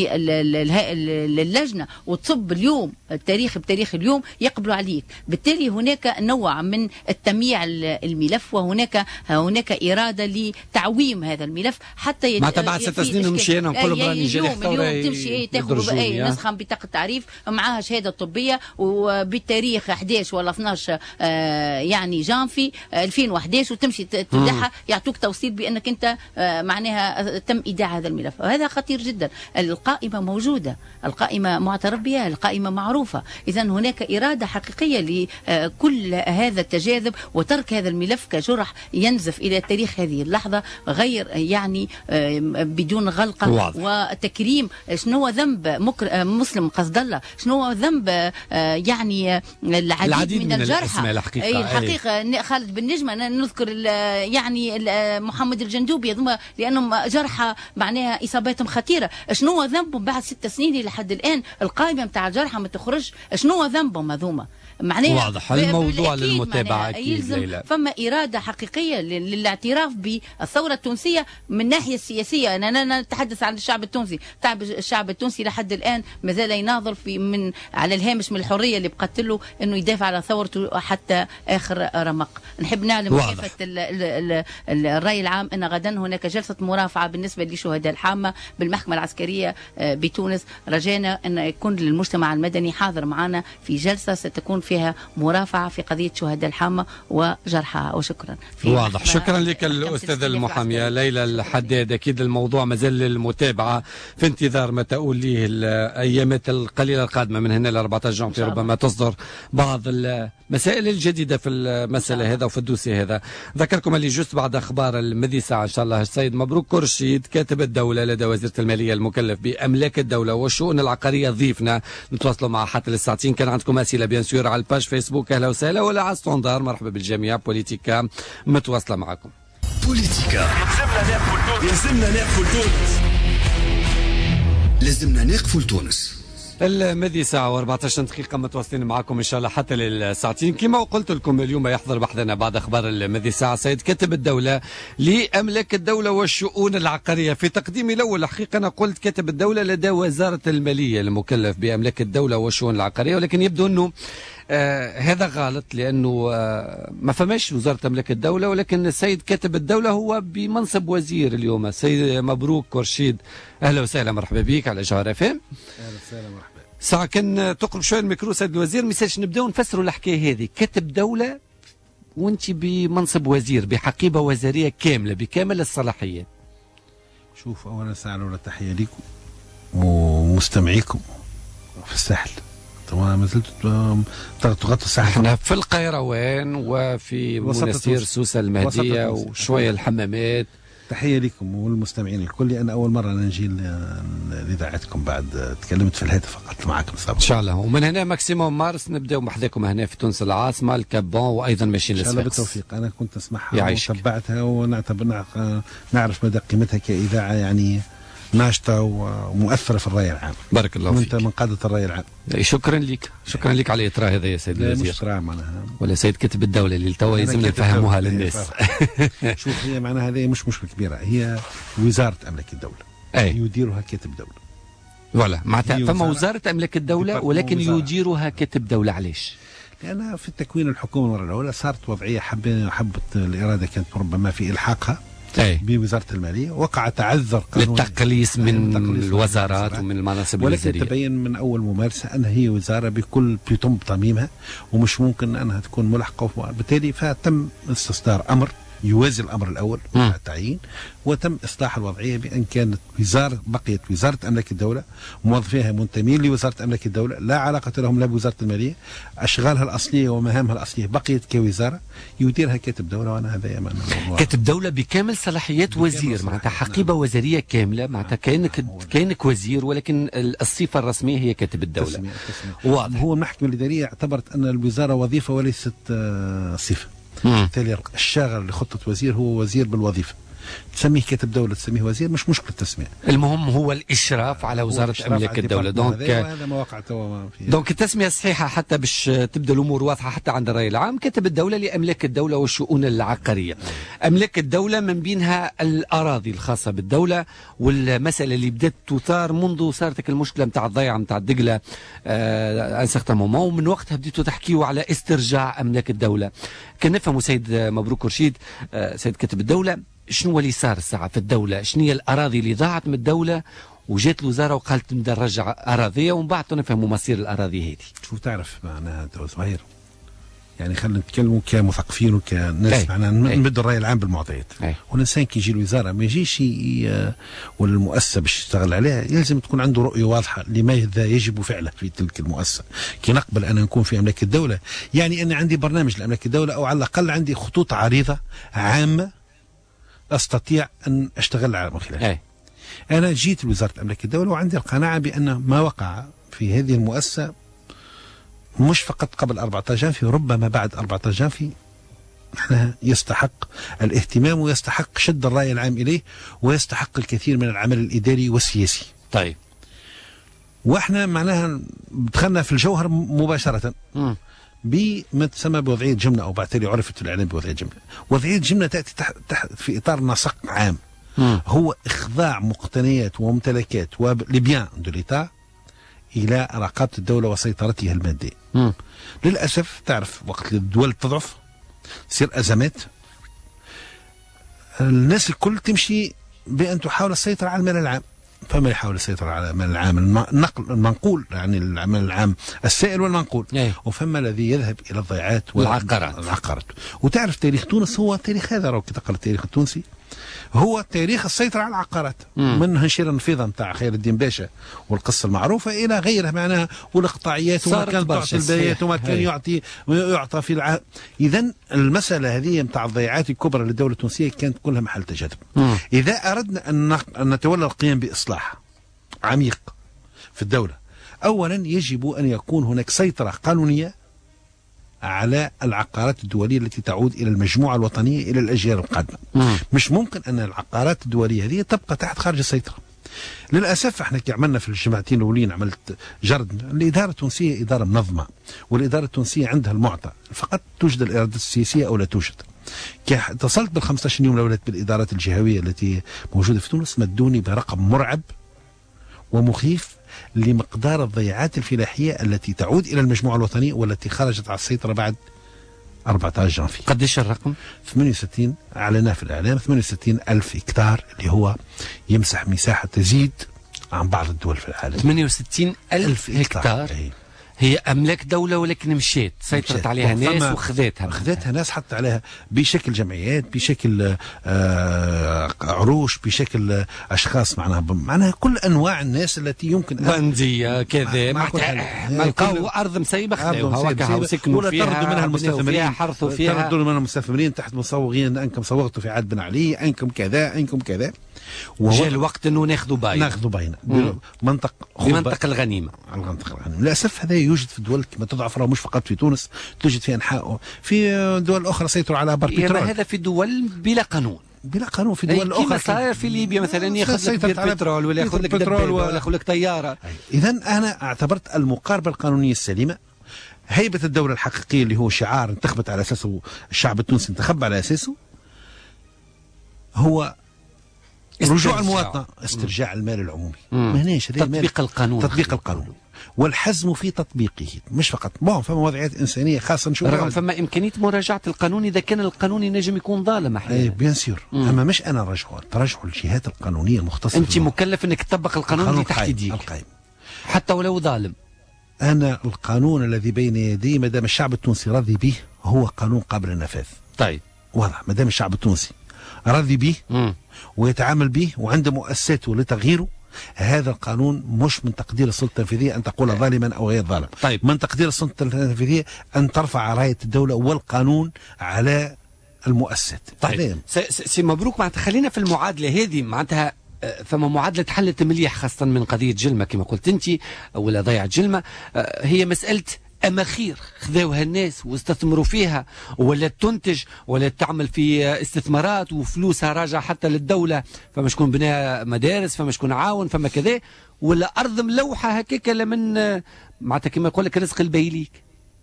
للجنة وتصب اليوم التاريخ بتاريخ اليوم يقبلوا عليك، بالتالي هناك نوع من التمييع الملف، وهناك إرادة لتعويم هذا الملف حتى معناتها بعد 6 سنين مشينا نقولوا براني جاي اليوم تمشي تاخذ نسخة بطاقة تعريف معها شهادة طبية وبالتاريخ 11 ولا 12 يعني جانفي 2011 وتمشي تودعها يعطوك توصيل بأنك أنت معناها تم إيداع هذا الملف، وهذا خطير جدا. القائمة موجودة، القائمة معترف بها، القائمة معروفة، إذا هناك إرادة حقيقية لكل هذا التجاذب وترك هذا الملف كجرح ينزف إلى تاريخ هذه اللحظة غير يعني بدون غلقة وتكريم. شنو ذنب مسلم قصد الله؟ شنو ذنب يعني العديد من الجرحى؟ الحقيقة خالد بن نجمة نذكر يعني محمد الجندوبي لأنهم جرحى معناها إصاباتهم خطيرة. شنو ذنبهم بعد 6 سنين إلى حد الآن القائمة متاع الجرحى ما تخرج؟ شنو ذنبهم هذوما؟ معناها واضح الموضوع للمتابعة يلزم فما إرادة حقيقية للاعتراف بالثورة التونسية من الناحية السياسية. أنا نتحدث عن الشعب التونسي، الشعب التونسي لحد الآن مازال يناضل على الهامش من الحرية اللي بقت له إنه يدافع على ثورته حتى آخر رمق. نحب نعلم كيفة الرأي العام أن غدا هناك جلسة مرافعة بالنسبة لشهداء الحامة بالمحكمة العسكرية بتونس. رجانا أن يكون المجتمع المدني حاضر معنا في جلسة ستكون فيها مرافعة في قضية شهداء الحامة وجرحى. وشكرا. واضح. شكرا لك الأستاذ المحامية ليلى الحداد. أكيد الموضوع مازال للمتابعة في انتظار ما تقول ليه الأيامات القليلة القادمة من هنا ل 14 جانفي. ربما تصدر بعض المسائل الجديدة في المسألة هذا وفي الدوسي هذا. ذكركم اللي جست بعد أخبار المذي ساعة إن شاء الله السيد مبروك كرشيد كاتب الدولة لدى وزيرة المالية المكلف بأملاك الدولة والشؤون العقارية ضيفنا. نتواصلوا مع حتى للساعتين. كان عندكم أسئلة بيان سور على الباج فيسبوك أهلا وسهلا ولا على ستوندار. مرحبا بالجميع. بوليتيكا متواصلة معكم. بوليتيكا لازمنا نقفل تونس. لازمنا نقفل تونس. المذي ساعة و14 دقيقة متواصلين معكم إن شاء الله حتى للساعتين. كما قلت لكم اليوم يحضر بحثنا بعد أخبار المذي ساعة سيد كاتب الدولة لأملاك الدولة والشؤون العقارية. في تقديمي الأول الحقيقة أنا قلت كاتب الدولة لدى وزارة المالية المكلف بأملاك الدولة والشؤون العقارية، ولكن يبدو أنه هذا غلط لأنه ما فماش وزارة أملاك الدولة، ولكن السيد كاتب الدولة هو بمنصب وزير اليوم. السيد مبروك كرشيد أهلا وسهلا مرحبا بك على جوهر FM. أهلا وسهلا مرحبا. ساعة كان تقرب شوية الميكرو سيد الوزير ميساج نبداو نفسروا الحكاية هذه. كاتب دولة وانت بمنصب وزير بحقيبة وزارية كاملة بكامل الصلاحيات. شوف أولا ساعة الأولى تحية لكم ومستمعيكم في الساحل. طبعا ما زلت تغطوا الساحل. احنا في القيروان وفي منستير سوسة المهدية وشوية الحمامات. تحية لكم والمستمعين الكل. أنا أول مرة نجي لإذاعتكم بعد تكلمت في الهاتف فقط معكم سابقا إن شاء الله. ومن هنا ماكسيموم مارس نبداو محذاكم هنا في تونس العاصمة الكابون وأيضا ماشيين للسفاكس. إن شاء الله بالتوفيق. أنا كنت أسمعها وتبعتها ونعتبر نعرف مدى قيمتها كإذاعة يعني ناشطة ومؤثرة في الرأي العام. بارك الله فيك. وانت من قادة الرأي العام. شكرا لك. شكرا لك على الإطراء هذا يا سيد الوزير. مش معناها ولا سيد كاتب الدولة اللي توا يلزمنا نفهموها للناس. شوف هي معناها هذه مش مشكلة كبيرة. هي وزارة أملاك الدولة يديرها كاتب دولة. ولا معناتها فما وزارة أملاك الدولة ولكن يديرها كاتب دولة. علاش؟ لأن في التكوين الحكومي المرة الأولى صارت وضعية حبت الإرادة كانت ربما في إلحاقها بوزارة المالية. وقع تعذر قانون للتقليص من الوزارات ومن المناصب الوزارية. ولكن تبين من أول ممارسة أنها هي وزارة بكل بيتم ضميمها ومش ممكن أنها تكون ملحقة. وبالتالي فتم استصدار أمر يوازي الأمر الأول التعيين، وتم إصلاح الوضعية بأن كانت بقيت وزارة أملاك الدولة موظفيها منتمين لوزارة أملاك الدولة لا علاقة لهم لا بوزارة المالية. أشغالها الأصلية ومهامها الأصلية بقيت كوزارة يديرها كاتب دولة. وأنا هذا يا كاتب دولة بكامل صلاحيات وزير معناتها حقيبة وزارية كاملة معناتها كأنك وزير ولكن الصفة الرسمية هي كاتب الدولة. هو المحكمة الإدارية اعتبرت أن الوزارة وظيفة وليست صفة. بالتالي الشاغل لخطة وزير هو وزير بالوظيفة. تسميه كاتب دولة تسميه وزير مش مشكلة التسمية. المهم هو الإشراف على وزارة أملاك الدولة. دونك التسمية صحيحة حتى باش تبدأ الأمور واضحة حتى عند الرأي العام. كاتب الدولة لأملاك الدولة والشؤون العقارية. أملاك الدولة من بينها الأراضي الخاصة بالدولة والمسألة اللي بدأت تثار منذ صارتك المشكلة متاع الضيعة متاع الدقلة ان سيغتان مومون، ومن وقتها بديتوا تحكيوا على استرجاع أملاك الدولة. كان نفهموا سيد مبروك كرشيد سيد كاتب الدولة شنو اللي صار الساعة في الدولة، شنو هي الأراضي اللي ضاعت من الدولة وجات الوزارة وقالت نبدا نرجع أراضية ومن بعد نفهموا مصير الأراضي هذه. شو تعرف معناها زهير يعني خلينا نتكلموا كمثقفين وكناس معناها نمد الرأي العام بالمعطيات. والإنسان كي يجي الوزارة ما يجيش ولا المؤسسة باش يشتغل عليها يلزم تكون عنده رؤية واضحة لماذا يجب فعله في تلك المؤسسة. كي نقبل أنا نكون في أملاك الدولة يعني أنا عندي برنامج لأملاك الدولة أو على الأقل عندي خطوط عريضة عامة أستطيع أن أشتغل على خلالها. أنا جيت لوزارة أملاك الدولة وعندي القناعة بأن ما وقع في هذه المؤسسة مش فقط قبل 14 جانفي ربما بعد 14 جانفي يستحق الاهتمام ويستحق شد الرأي العام إليه ويستحق الكثير من العمل الإداري والسياسي. طيب واحنا معناها دخلنا في الجوهر مباشرة بما تسمى بوضعية جملة أو بعتلي عرفت الإعلام بوضعية جملة. وضعية جملة تأتي تحت في إطار نسق عام هو إخضاع مقتنيات وممتلكات لبيان دو ليتا إلى رقابة الدولة وسيطرتها المادية. للأسف تعرف وقت الدول تضعف تصير أزمات الناس الكل تمشي بأن تحاول السيطرة على المال العام فما يحاول السيطرة على المال العام النقل المنقول، يعني المال العام السائل والمنقول، وفما الذي يذهب إلى الضيعات والعقارات. وتعرف تاريخ تونس هو تاريخ هذا، لو تقرأ التاريخ التونسي هو تاريخ السيطرة على العقارات، من هنشير النفيضة نتاع خير الدين باشا والقصة المعروفة إلى غيرها معناها، والإقطاعيات وما كان تعطي البيات وما كان يعطى في إذن المسألة هذه نتاع الضيعات الكبرى للدولة التونسية كانت كلها محل تجاذب. إذا أردنا أن نتولى القيام بإصلاح عميق في الدولة، أولا يجب أن يكون هناك سيطرة قانونية على العقارات الدولية التي تعود إلى المجموعة الوطنية إلى الأجيال القادمة. مش ممكن أن العقارات الدولية هذه تبقى تحت خارج السيطرة. للأسف احنا كي عملنا في الجماعتين الأولين عملت جرد. الإدارة التونسية إدارة منظمة، والإدارة التونسية عندها المعطى، فقط توجد الإرادة السياسية أو لا توجد. كي اتصلت بال15 يوم الأولاد بالإدارات الجهوية التي موجودة في تونس، مدوني برقم مرعب ومخيف لمقدار الضيعات الفلاحية التي تعود إلى المجموعة الوطنية والتي خرجت على السيطرة بعد 14 جانفي. قديش الرقم؟ 68 أعلناه في الإعلام، 68 ألف هكتار، اللي هو يمسح مساحة تزيد عن بعض الدول في العالم. 68 ألف هكتار. هي أملاك دولة ولكن مشيت سيطرت عليها ناس وخذتها ناس، حط عليها بشكل جمعيات، بشكل عروش، بشكل أشخاص، معناها كل أنواع الناس التي يمكن بندية كذا ما لقاو أرض مسيبة خذوها وسكنوا فيها، طردوا منها المستثمرين، حرثوا فيها، طردوا منها المستثمرين تحت مصوغين أنكم صوغتوا في عاد بن علي، أنكم كذا. جاء الوقت أنه ناخذوا باين بمنطق الغنيمة. للأسف هذا يوجد في الدول كما تضعف، مش فقط في تونس، توجد في أنحاء، في دول أخرى سيطروا على أبار بترول. هذا في دول بلا قانون في دول أخرى، صاير في ليبيا مثلا ياخذ لك بترول ولا ياخذ لك دبابة ولا ياخذ لك طيارة. إذن أنا اعتبرت المقاربة القانونية السليمة هيبة الدولة الحقيقية، اللي هو شعار انتخبت على أساسه الشعب التونسي، انتخب على أساسه، هو رجوع المواطنة، استرجاع المال العمومي، تطبيق القانون والحزم في تطبيقه، مش فقط فما وضعيات إنسانية خاصة رغم فما إمكانية مراجعة القانون إذا كان القانون ينجم يكون ظالم أحيانا. بيان سير، أما مش أنا ترجعوا الجهات القانونية المختصة. أنت مكلف أنك تطبق القانون اللي تحت يديك القائم، حتى ولو ظالم. أنا القانون الذي بين يدي ما دام الشعب التونسي راضي به هو قانون قابل للنفاذ. طيب واضح، ما دام الشعب التونسي راضي به ويتعامل به وعنده مؤسساته لتغييره، هذا القانون مش من تقدير السلطة التنفيذية أن تقول ظالما أو غير ظالم. طيب. من تقدير السلطة التنفيذية أن ترفع راية الدولة والقانون على المؤسسات. طيب سي مبروك، معناتها خلينا في المعادلة هذه، معناتها فما معادلة حلت مليح خاصة من قضية جلمة كما قلت أنت، ولا ضيعة جلمة، هي مسألة أماخير خذوها الناس واستثمروا فيها، ولا تنتج ولا تعمل في استثمارات وفلوسها راجعة حتى للدولة، فما شكون بناء مدارس، فما شكون عاون، فما كذا، ولا أرض ملوحة هكاك لمن معناتها كما يقول لك رزق البيليك.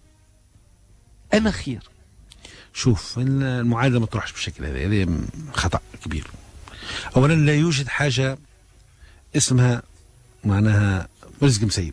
أماخير. شوف، المعادلة ما تروحش بالشكل هذا خطأ كبير. أولا لا يوجد حاجة اسمها معناها رزق مسيب.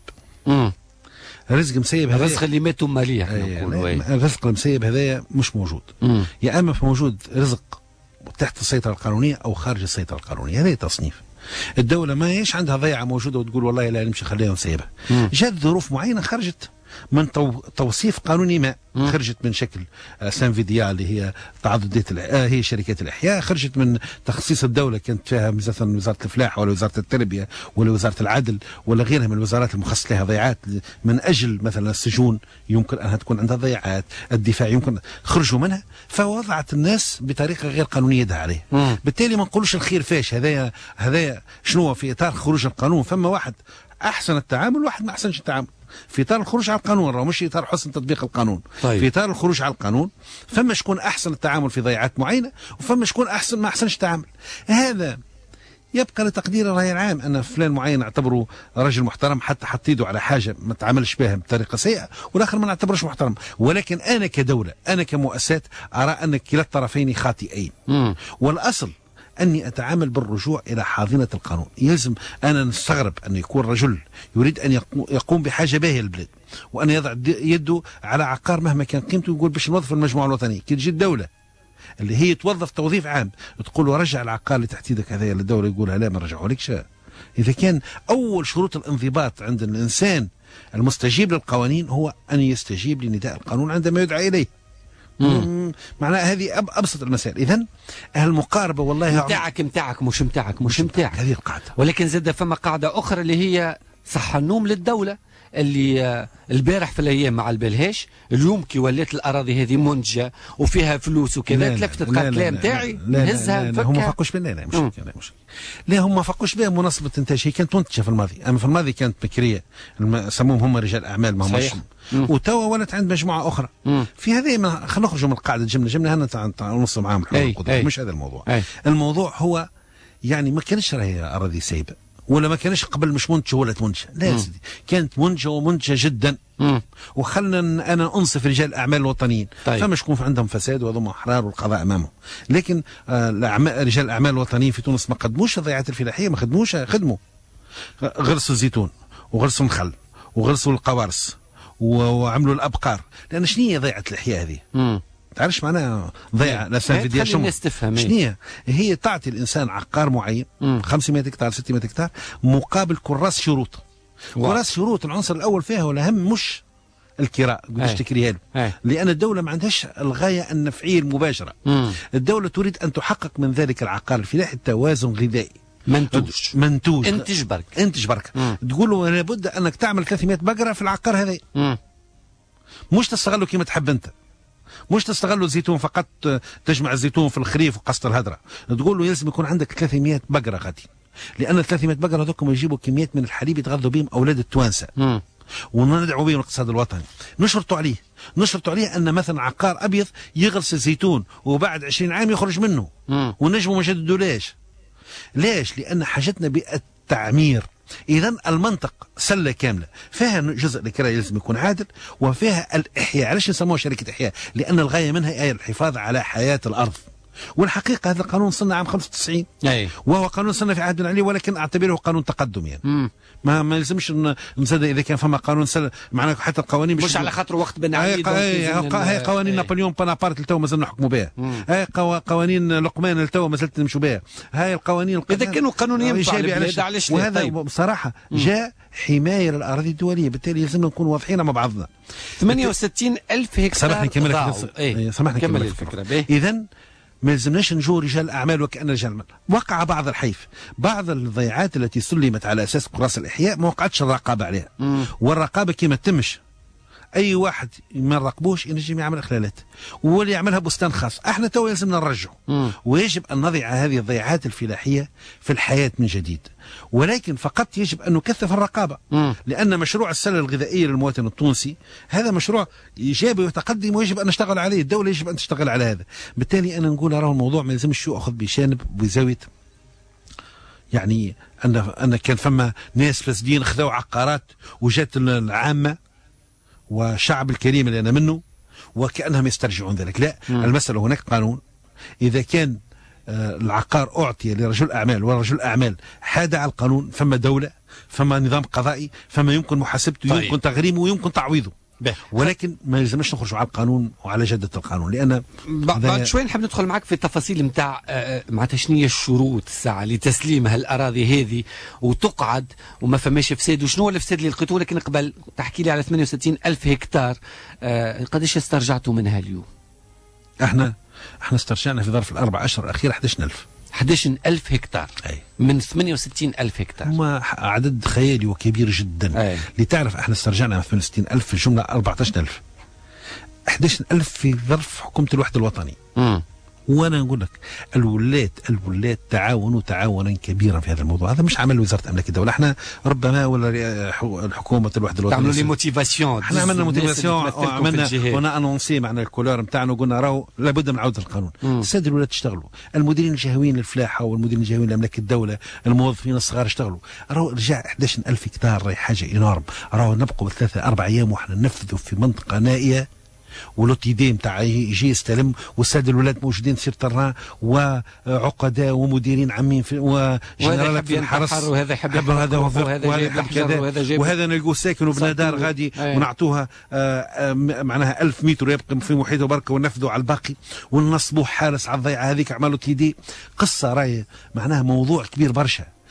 رزق مسيب هذا، الرزق اللي ماتوا ماليه، الرزق المسيب هذا مش موجود. يا اما موجود رزق تحت السيطره القانونيه او خارج السيطره القانونيه، هذا تصنيف. الدوله ما هيش عندها ضيعه موجوده وتقول والله لا نمشي خليها نسيبها. جات ظروف معينه خرجت من توصيف قانوني ما، خرجت من شكل سانفيديا اللي هي تعددية هي شركات الإحياء، خرجت من تخصيص الدولة كانت فيها مثلا وزارة الفلاحة ولا وزارة التربية ولا وزارة العدل ولا غيرها من الوزارات المخصصة لها ضيعات من أجل مثلا السجون يمكن أنها تكون عندها ضيعات، الدفاع يمكن خرجوا منها، فوضعت الناس بطريقة غير قانونية يدها عليه. بالتالي ما نقولوش الخير فاش، هذايا شنو في إطار خروج القانون، فما واحد أحسن التعامل وواحد ما أحسنش التعامل. في إطار الخروج على القانون، مش إطار حسن تطبيق القانون. طيب. في إطار الخروج على القانون فما شكون أحسن التعامل في ضيعات معينة، وفما شكون أحسن ما أحسنش التعامل. هذا يبقى لتقدير الرأي العام أن فلان معين اعتبره رجل محترم حتى حط يده على حاجة ما تعاملش بها بطريقة سيئة، والآخر ما نعتبرش محترم. ولكن أنا كدولة، أنا كمؤسسات أرى أن كلا الطرفين خاطئين. والأصل أني أتعامل بالرجوع إلى حاضنة القانون. يلزم، أنا نستغرب أن يكون رجل يريد أن يقوم بحاجة باهية للبلاد وأن يضع يده على عقار مهما كان قيمته يقول باش نوظف المجموعة الوطنية. كي تجي الدولة اللي هي توظف توظيف عام تقول له رجع العقار اللي تحت يدك هذايا للدولة، يقولها لا ما نرجعه لكش، إذا كان أول شروط الانضباط عند الإنسان المستجيب للقوانين هو أن يستجيب لنداء القانون عندما يدعى إليه. معناها هذه أبسط المسائل. إذن المقاربة والله متاعك مش متاعك هذه القاعدة. ولكن زاد فما قاعدة أخرى اللي هي صح النوم للدولة اللي البارح في الايام ما عالبالهاش، اليوم كي ولات الاراضي هذه منتجه وفيها فلوس وكذا تلفت الكلام تاعي نهزها لا هم ما فقوش بها. لا مش لا هم ما فقوش بها مناسبه انتاج. هي كانت منتجه في الماضي، اما في الماضي كانت مكريه سموهم هم رجال اعمال ما همش، وتوا ولت عند مجموعه اخرى. في هذه خلينا نخرجوا من القاعده جمله هنا نص معاهم مش هذا الموضوع. الموضوع هو يعني ما كانش راهي اراضي سايبه ولا ما كانش قبل مش منتجه ولا منتجه، لا يا سيدي كانت منتجه ومنتجه جدا. وخلنا انا انصف رجال الاعمال الوطنيين. فما شكون عندهم فساد وهذوما احرار والقضاء امامهم، لكن رجال الاعمال الوطنيين في تونس ما قدموش الضيعات الفلاحيه، ما خدموش، خدموا غرسوا الزيتون وغرسوا النخل وغرسوا القوارص وعملوا الابقار. لان شنو هي ضيعه الاحياء هذه؟ تعرفش معناها ضيعة لسان الناس تفهم شنو هي تعطي الإنسان عقار معين 500 هكتار 600 هكتار مقابل كراس شروط. كراس شروط العنصر الأول فيها والأهم مش الكراء باش تكريها له، لأن الدولة ما عندهاش الغاية النفعية المباشرة. الدولة تريد أن تحقق من ذلك العقار الفلاحي التوازن الغذائي منتوج انتج برك تقول له لابد أنك تعمل 300 بقرة في العقار هذا، مش تستغله كما تحب أنت، مش تستغلوا الزيتون فقط تجمع الزيتون في الخريف وقصة الهدرة، تقول له يلزم يكون عندك 300 بقرة غادي، لأن ال 300 بقرة هذوكم يجيبوا كميات من الحليب يتغذوا بهم أولاد التوانسة وندعوا بهم الاقتصاد الوطني. نشرطوا عليه أن مثلا عقار أبيض يغرس الزيتون وبعد 20 عام يخرج منه ونجموا ما جددولهاش. ليش؟ لأن حاجتنا بالتعمير. إذن المنطق سلة كاملة فيها جزء الكراء لازم يكون عادل وفيها الإحياء. علاش نسموها شركة إحياء؟ لأن الغاية منها هي الحفاظ على حياة الأرض. والحقيقة هذا القانون صنع عام 95 وهو قانون صنع في عهد بن علي، ولكن أعتبره قانون تقدم يعني. ما يلزمش نصدق إذا كان فما قانون معناه حتى القوانين مش على خاطر وقت بن علي. هاي قوانين نابليون بونابرت التو مازال نحكموا بها، هاي قوانين لقمان التو مازالت نمشوا بها، هاي القوانين إذا كانوا قانون ينفع البلاد علاش لا؟ وهذا بصراحة جاء حماية للأراضي الدولية، بالتالي لازمنا نكون واضحين مع بعضنا. 68,000 هكتار. سامحني كمل الفكرة. إذن ما يلزمناش نجو رجال أعمال وكأن رجال أعمال. وقع بعض الحيف، بعض الضيعات التي سلمت على أساس كراس الإحياء ما وقعتش الرقابة عليها. والرقابة كما تمش أي واحد ما نراقبوش ينجم يعمل إخلالات واللي يعملها بستان خاص. احنا تو يلزمنا نرجعه، ويجب أن نضع هذه الضيعات الفلاحية في الحياة من جديد، ولكن فقط يجب أن نكثف الرقابة. لأن مشروع السلة الغذائية للمواطن التونسي هذا مشروع إيجابي وتقدم ويجب أن نشتغل عليه، الدولة يجب أن تشتغل على هذا. بالتالي أنا نقول راه الموضوع ما يلزمش يأخذ بجانب بزاوية يعني أن كان فما ناس فاسدين خذوا عقارات وجات العامة والشعب الكريم اللي أنا منه وكأنهم يسترجعون ذلك. لا، المسألة هناك قانون. إذا كان العقار أعطي لرجل أعمال ورجل أعمال حاد على القانون، فما دولة، فما نظام قضائي، فما يمكن محاسبته، يمكن تغريمه ويمكن تعويضه. ولكن ما يلزمش نخرجوا على القانون وعلى جدة القانون. لأن بعد شوي نحب ندخل معك في التفاصيل نتاع معناتها شنو هي الشروط الساعة لتسليم هالأراضي هذه وتقعد وما فماش فساد، وشنو هو الفساد اللي لقيتوه. لكن قبل تحكي لي على 68,000 هكتار، قداش استرجعتوا منها اليوم؟ احنا استرجعنا في ظرف الأربع أشهر الأخيرة 11,000 هكتار من 68,000 هكتار. هما عدد خيالي وكبير جدا. لتعرف احنا استرجعنا من 68,000 في الجملة 14,000 11,000 في ظرف حكومة الوحدة الوطني. وانا نقول لك الولاد تعاونوا تعاونا كبيرا في هذا الموضوع. هذا مش عمل وزاره املاك الدوله، احنا ربما ولا الحكومه الوحده الوطنيه تعملوا لي موتيفاسيون. احنا عملنا موتيفاسيون وعملنا وانا انونسي معنا الكولور نتاعنا وقلنا راهو لابد من عوده القانون. الساده الولاد تشتغلوا، المديرين الجهويين للفلاحه والمديرين الجهويين لاملاك الدوله، الموظفين الصغار اشتغلوا. راهو رجع 11,000 هكتار، راهي حاجه انورم. راهو نبقوا ب3 4 ايام وحنا ننفذوا في منطقه نائيه، ولوتيدي نتاع يجي يستلم، والساده الولاد موجودين سير تران وعقداء ومديرين عامين وجنرالات في الحرس، وهذا يحب هذا وهذا نلقوه ساكن وبنادار غادي ونعطوها معناها 1000 متر يبقى في محيطه بركه ونفذوا على الباقي ونصبوا حارس على الضيعه هذيك. عملوا تيدي قصه راهي معناها موضوع كبير برشا.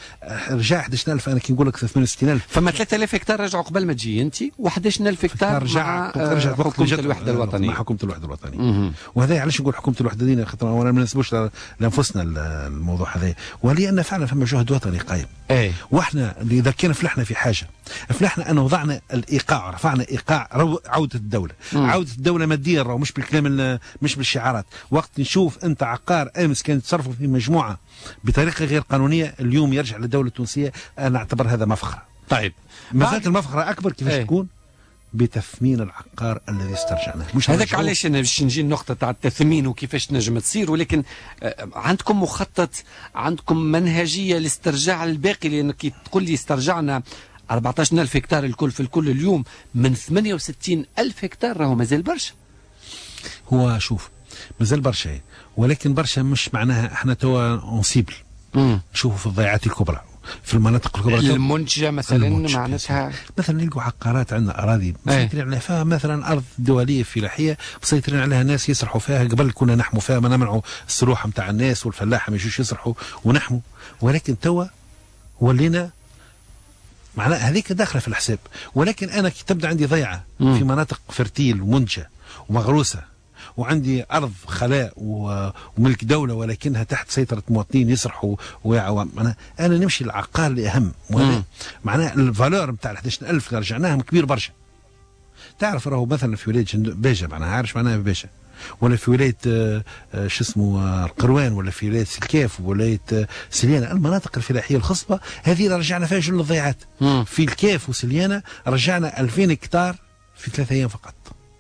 رجع 11000. انا كي نقول لك 68000 فما 3000 هكتار رجعوا قبل ما تجي انت، و11000 هكتار رجع حكومه الوحده الوطنيه. مع حكومه الوحده الوطنيه. وهذا علاش نقول حكومه الوحده الوطنيه، خاطر ما ننسبوش لانفسنا الموضوع هذا، ولان فعلا فما جهد وطني قايم. واحنا اذا كان فلحنا في حاجه، فلحنا ان وضعنا الايقاع، رفعنا ايقاع عوده الدوله. عوده الدوله ماديا، راهو مش بالكلام، مش بالشعارات. وقت نشوف انت عقار امس كان يتصرفوا في مجموعه بطريقه غير قانونيه، اليوم يرجع للدوله التونسيه، انا اعتبر هذا مفخره. طيب مساله المفخره اكبر كيفاش تكون؟ بتثمين العقار الذي استرجعناه. مش هذاك علاش انا باش نجي النقطه تاع التثمين وكيفاش تنجم تصير، ولكن عندكم مخطط، عندكم منهجيه لاسترجاع الباقي، لانك كي تقول لي استرجعنا 14000 هكتار الكل في الكل اليوم من 68,000 هكتار، راهو مازال برشا. هو شوف مازال برشا، ولكن برشا مش معناها احنا توا اونسيبل. نشوفوا في الضيعات الكبرى، في المناطق الكبرى المنتجه مثلا، معناتها مثلا نلقوا عقارات عندنا اراضي مسيطرين عليها، فيها مثلا ارض دوليه فلاحيه مسيطرين عليها ناس يسرحوا فيها. قبل كنا نحموا فيها، ما نمنعوا السروحه نتاع الناس والفلاحه ما يجوش يسرحوا ونحموا، ولكن توا ولينا معناها هذيك داخله في الحساب. ولكن انا كي تبدا عندي ضيعه في مناطق فرتيل ومنتجه ومغروسه، وعندي أرض خلاء وملك دولة ولكنها تحت سيطرة مواطنين يسرحوا أنا نمشي العقار اللي أهم. معناها الفالور نتاع 11,000 اللي رجعناهم كبير برشا. تعرف راهو مثلا في ولاية باجة، معناها عارف معناها باجة، ولا في ولاية شو اسمه القروان، ولا في ولاية الكاف، ولاية سليانة، المناطق الفلاحية الخصبة هذه رجعنا فيها جل الضيعات. في الكاف وسليانة رجعنا 2000 هكتار في 3 أيام فقط.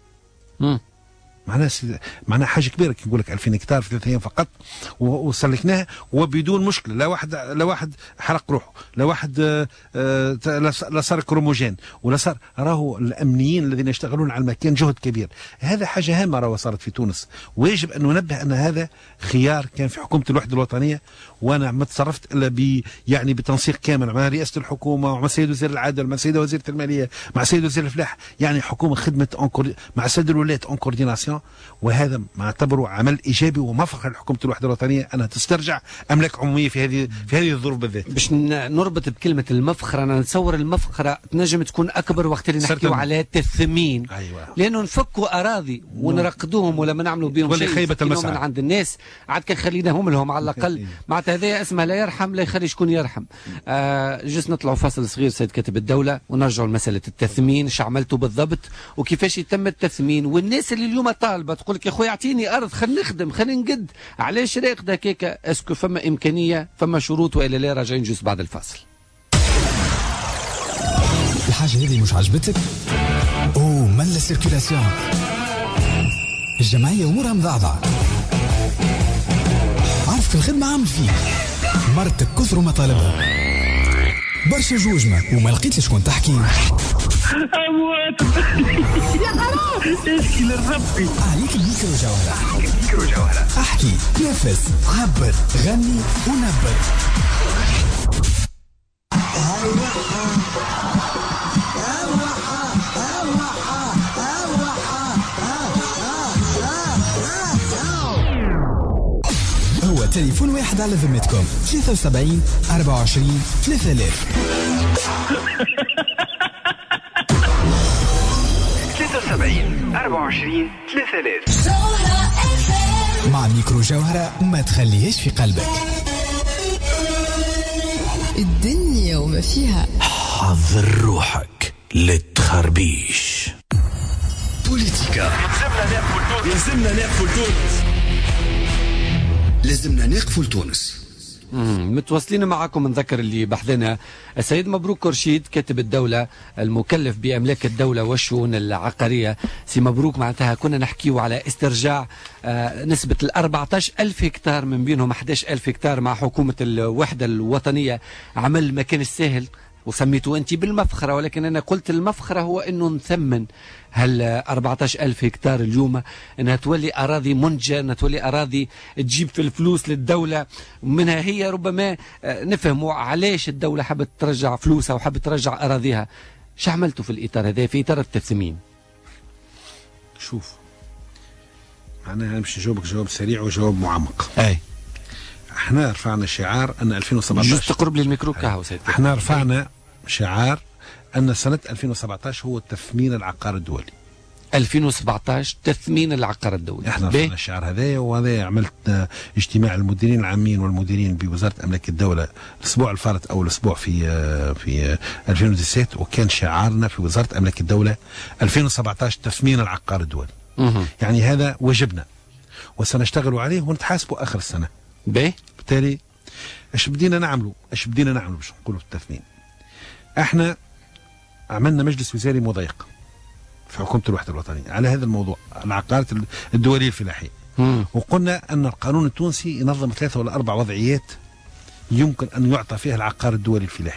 معناها حاجه كبيره كي نقول لك 2000 هكتار في 3 ايام فقط، وسلكناها وبدون مشكله. لا واحد حرق روحه، لا واحد لا صار كروموجين، ولا صار. راهو الامنيين الذين يشتغلون على المكان جهد كبير. هذا حاجه هامه راهو صارت في تونس، ويجب ان ننبه ان هذا خيار كان في حكومه الوحده الوطنيه، وانا ما تصرفت الا يعني بتنسيق كامل مع رئاسه الحكومه ومع السيد وزير العدل، مع السيده وزيره الماليه، مع السيد وزير الفلاحه، يعني حكومه خدمه مع السيد الولاة اون كورديناسيون. وهذا ما اعتبره عمل ايجابي ومفخر لحكومه الوحده الوطنيه انها تسترجع املاك عموميه في هذه الظروف بالذات. باش نربط بكلمه المفخره، انا نتصور المفخره تنجم تكون اكبر وقت اللي نحكيو على التثمين. لانه نفكوا اراضي ونرقدوهم ولا ما نعملوا بهم شيء، خيبه المسعى من عند الناس، عاد كان خليناهم لهم على الاقل. معناتها هذا اسمه لا يرحم لا يخلي شكون يرحم. جس نطلعوا فاصل صغير سيد كاتب الدوله، ونرجعوا لمساله التثمين. ايش عملتوا بالضبط وكيفاش يتم التثمين؟ والناس اللي اليوم طالبه تقول لك يا خويا اعطيني ارض خلينا نخدم خلينا نقد، علاش راقد هكاكا؟ اسكو فما امكانيه، فما شروط والا لا؟ راجعين جوز بعد الفاصل. الحاجه هذه مش عجبتك؟ اوه مال السيركيلاسيون، الجمعيه امورها مضعضعه، عارف في الخدمه عامل فيه مرتك كثر مطالبها، برشا جوجمه وما لقيت شكون تحكي. اموات يا حرام اشكي للربي. عليك الميكرو جوهرة، احكي، نفس، عبر، غني ونبر. هو تليفون واحد على ذمتكم، 73 24 3000. 73 24 3000. مع ميكرو جوهرة ما تخليهش في قلبك. الدنيا وما فيها. حضر روحك للتخربيش. بوليتيكا. لازمنا نقفل تونس. لازمنا نقفل تونس. متواصلين معكم. نذكر اللي بحثنا السيد مبروك كرشيد كاتب الدولة المكلف بأملاك الدولة والشؤون العقارية. سي مبروك، معناتها كنا نحكيو على استرجاع نسبة 14,000 هكتار، من بينهم 11,000 هكتار مع حكومة الوحدة الوطنية. عمل ما كان السهل وسميته أنت بالمفخرة، ولكن أنا قلت المفخرة هو أنه نثمن هل 14,000 هكتار اليوم أنها تولي أراضي منتجة، أنها تولي أراضي تجيب في الفلوس للدولة. ومنها هي ربما نفهموا علاش الدولة حبت ترجع فلوسها وحبت ترجع أراضيها. شو عملتوا في الإطار هذا، في إطار التثمين؟ شوف، أنا باش نجاوبك جواب سريع وجواب معمق. أي احنا رفعنا شعار ان 2017 جوست تقرب للميكرو كهو سيدي. احنا رفعنا شعار ان سنه 2017 هو تثمين العقار الدولي. 2017 تثمين العقار الدولي. احنا رفعنا الشعار هذا، وهذا عملت اجتماع المديرين العامين والمديرين بوزاره املاك الدوله الاسبوع الفارط او الاسبوع في 2017، وكان شعارنا في وزاره املاك الدوله 2017 تثمين العقار الدولي. يعني هذا واجبنا وسنشتغل عليه ونتحاسبوا اخر السنه. بالتالي ايش بدينا نعملوا باش نقولوا في التثمين. احنا عملنا مجلس وزاري مضيق في حكومه الوحده الوطنيه على هذا الموضوع، العقارات الدوليه الفلاحيه. وقلنا ان القانون التونسي ينظم 3 ولا 4 وضعيات يمكن ان يعطى فيها العقار الدولي الفلاحي.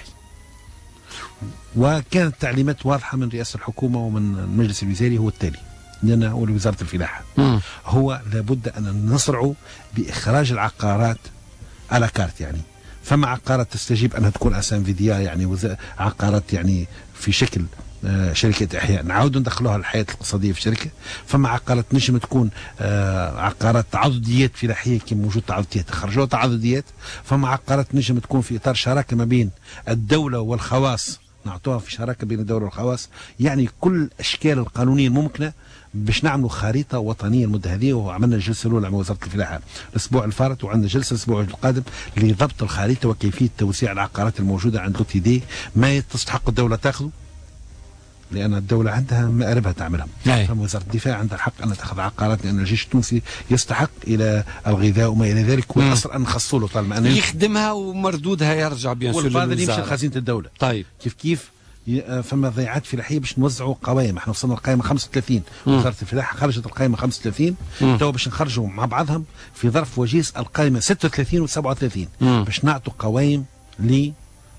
وكانت تعليمات واضحه من رئاسه الحكومه ومن المجلس الوزاري هو التالي، لنا ولوزاره الفلاحه، هو لابد ان نسرع باخراج العقارات على كارت. يعني فما عقارات تستجيب انها تكون اسام فيديا، يعني عقارات يعني في شكل شركة إحياء نعاودوا ندخلوها الحياة الاقتصادية في شركة. فما عقارات نجم تكون عقارات تعضديات فلاحية كما موجود تعضديات خرجوها تعضديات. فما عقارات نجم تكون في إطار شراكة ما بين الدولة والخواص، نعطوها في شراكة بين الدولة والخواص. يعني كل الأشكال القانونية الممكنة باش نعملوا خريطة وطنية المدة هذه. وعملنا الجلسة الأولى مع وزارة الفلاحة الأسبوع الفارط، وعندنا جلسة الأسبوع القادم لضبط الخريطة وكيفية توزيع العقارات الموجودة عند لوتيدي، ما تستحق الدولة تاخذه لأن الدولة عندها مآربها تعملها. فوزارة الدفاع عندها الحق أن تأخذ عقارات، لأن الجيش التونسي يستحق إلى الغذاء وما إلى ذلك، والأصل أن نخصصوا له طالما أنه يخدمها ومردودها يرجع بيان سور للوزارة، والفاضل يمشي لخزينة الدولة. طيب كيف فما ضيعات فلاحيه باش نوزعوا قوائم. احنا وصلنا القائمه 35، وزاره الفلاحه خرجت القائمه 35، تو باش نخرجوا مع بعضهم في ظرف وجيز القائمه 36 و 37 باش نعطوا قوائم ل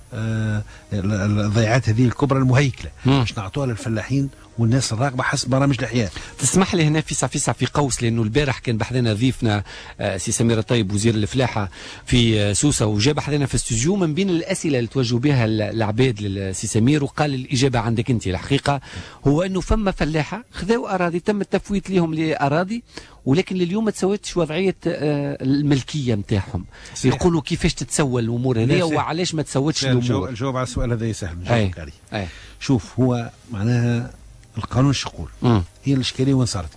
الضيعات هذه الكبرى المهيكله باش نعطوها للفلاحين والناس الراغبه حسب برامج الاحياء. تسمح لي هنا فيسع في قوس، لانه البارح كان بحثنا ضيفنا سي سمير الطيب وزير الفلاحه في سوسه، وجا بحثنا في الاستوديو من بين الاسئله اللي توجهوا بها العباد للسي سمير، وقال الاجابه عندك انت. الحقيقه هو انه فما فلاحه خذوا اراضي تم التفويت لهم لاراضي، ولكن لليوم ما تسوتش وضعيه الملكيه نتاعهم. يقولوا كيفاش تتسوى الامور هذه وعلاش ما تسوتش الامور. الجواب على السؤال هذا سهل نجاوبك عليه. شوف، هو معناها القانون الشقول هي الاشكاليه وين صارت؟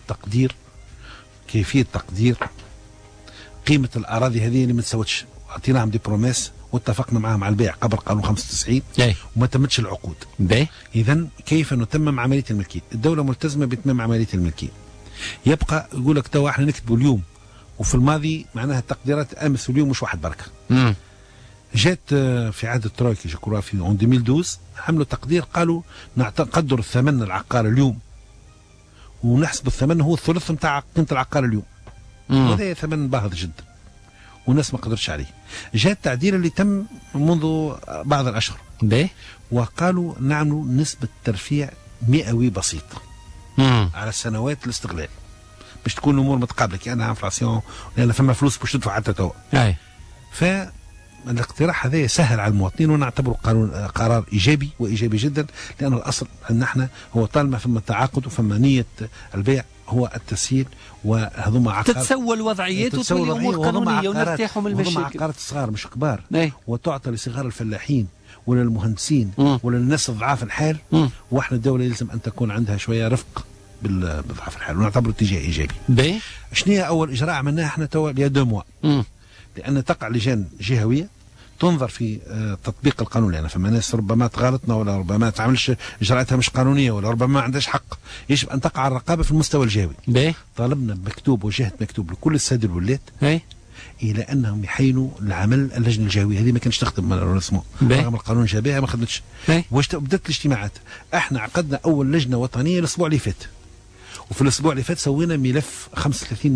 كيفيه تقدير قيمه الاراضي هذه اللي ما تسوتش. اعطيناهم دي بروميس واتفقنا معهم على البيع قبل قانون 95 وما تمتش العقود. اذا كيف نتمم عمليه الملكيه؟ الدوله ملتزمه بتمام عمليه الملكيه. يبقى يقول لك توا احنا نكتبوا اليوم، وفي الماضي معناها التقديرات امس واليوم مش واحد بركه. جات في عهد الترويكا جاكورا في 2012 عملوا تقدير، قالوا نقدر الثمن العقار اليوم ونحسب الثمن هو الثلث نتاع قيمه العقار اليوم. وهذا ثمن باهظ جدا والناس ما قدرتش عليه. جاء التعديل اللي تم منذ بعض الاشهر وقالوا نعملوا نسبه ترفيع مئوي بسيطه على سنوات الاستغلال باش تكون الامور متقابله، كانها انفلاسيون، لان فما فلوس باش تدفع حتى توا. فالاقتراح هذا سهل على المواطنين، ونعتبره قرار ايجابي وايجابي جدا، لان الاصل ان احنا هو طالما فما تعاقد وفما نيه البيع هو التسهيل، وهذوما عقارات تتسوى الوضعيات وتولي امور قانونيه ونرتاحوا من المشاكل. هذوما عقارات صغار مش كبار، وتعطى لصغار الفلاحين ولا المهندسين ولا الناس الضعاف الحال. واحنا الدوله يلزم ان تكون عندها شويه رفق بضعاف الحال، ونعتبره اتجاه ايجابي. شنو هي اول اجراء عملناه احنا توا يا 2 موا؟ لان تقع لجان جهويه تنظر في تطبيق القانون، لان فما ناس ربما تغالطنا ولا ربما تعملش اجراءاتها مش قانونيه ولا ربما ما عندهاش حق، يجب ان تقع الرقابه في المستوى الجهوي. طالبنا بمكتوب وجهت مكتوب لكل الساده الولاة الى انهم يحيلوا لعمل اللجنه الجهويه. هذه ما كانش تخدم رسمه رغم القانون جابها ما خدمتش. واش بدات الاجتماعات؟ احنا عقدنا اول لجنه وطنيه الاسبوع اللي فات، وفي الاسبوع اللي فات سوينا ملف 35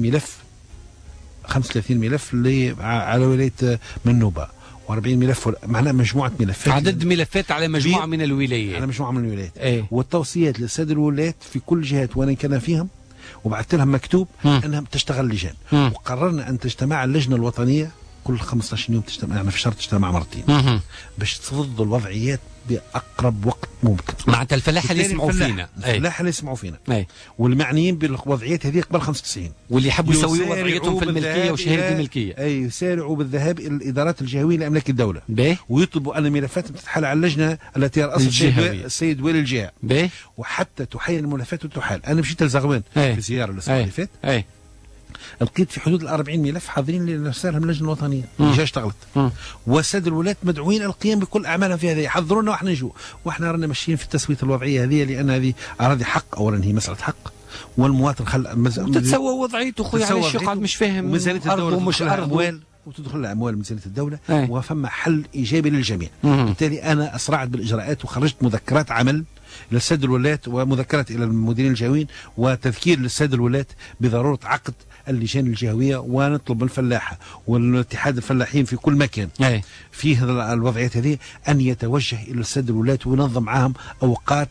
ملف اللي على ولايه منوبه، و40 ملف، معناها مجموعه ملفات، عدد ملفات على مجموعه من الولايات، والتوصيات للساده الولاة في كل جهات وانا كان فيهم، وبعثت لهم مكتوب انهم تشتغل لجان. وقررنا ان تجتمع اللجنه الوطنيه كل 15 يوم تجتمع، يعني في الشهر تجتمع مرتين باش تفضوا الوضعيات باقرب وقت ممكن. معناتها الفلاحه اللي يسمعوا فينا، الفلاحه اللي يسمعوا فينا والمعنيين بالوضعيات هذه قبل 95، واللي يحبوا يسويوا وضعيتهم في الملكيه وشهاده الملكيه، يسارعوا بالذهاب الى الادارات الجهويه لاملاك الدوله ويطلبوا ان ملفاتهم تتحال على اللجنه التي يرأسها السيد والي الجهه وحتى تحيل الملفات وتحال. انا مشيت لزغوان في زياره الاسبوع اللي فات، لقيت في حدود 40 ملف حاضرين لرسالهم اللجنه الوطنيه اللي اشتغلت، والساده الولاة مدعوين القيام بكل اعمالهم في هذه، يحضرونا واحنا نجوا، واحنا رانا ماشيين في تسويه الوضعيه هذه، لان هذه اراضي حق، اولا هي مساله حق، والمواطن تتسوى وضعيته خويا، علاش يقعد مش فاهم ميزانيه الدوله مش اموال وتدخل لها اموال ميزانيه الدوله وفما حل ايجابي للجميع. بالتالي انا اسرعت بالاجراءات وخرجت مذكرات عمل للساده الولاة ومذكرات الى المديرين الجهويين وتذكير للساده الولاة بضروره عقد اللجان الجهويه، ونطلب من الفلاحه والاتحاد الفلاحين في كل مكان في الوضعيات هذه ان يتوجه الى الساده الولاة وينظم معهم اوقات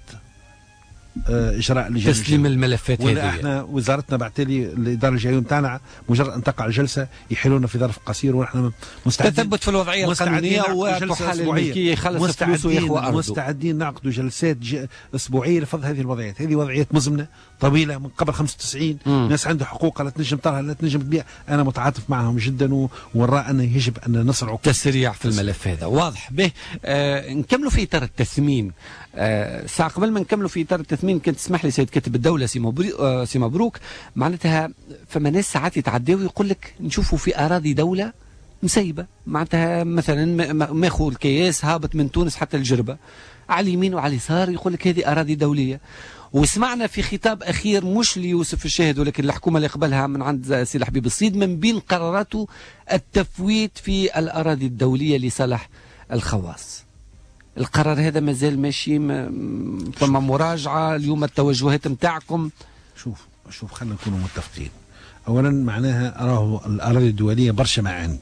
اجراء اللجان تسليم الملفات هذه. احنا وزارتنا بعتلي الاداره الجهويه نتاعنا مجرد ان تقع الجلسه يحلونا في ظرف قصير، ونحن مستعدين تثبت في الوضعيه القانونيه وتحال الملكيه يخلص فلوسه ويخوى ارضه. مستعدين نعقدوا جلسات اسبوعيه لفض هذه الوضعيات. هذه وضعيات مزمنه طويله من قبل 95 ناس عندها حقوق لا تنجم ترها لا تنجم تبيع. انا متعاطف معهم جدا ونرى ان يجب ان نسرع تسريع في الملف هذا. واضح به. نكملوا في اطار التثمين. ساعة قبل ما نكملوا في اطار التثمين كنت تسمح لي سيد كاتب الدوله سي مبروك، معناتها فما ناس ساعات يتعداوا ويقول لك نشوفوا في اراضي دوله مسيبه، معناتها مثلا ماخذ الكياس هابط من تونس حتى الجربه على اليمين وعلى اليسار، يقول لك هذه اراضي دوليه. وسمعنا في خطاب اخير مش ليوسف الشاهد ولكن الحكومه اللي قبلها من عند سي الحبيب الصيد، من بين قراراته التفويت في الاراضي الدوليه لصالح الخواص. القرار هذا مازال ماشي، فما مراجعه اليوم التوجهات نتاعكم؟ شوف خلينا نكونوا متفقين. اولا معناها اراه الاراضي الدوليه برشا معاني.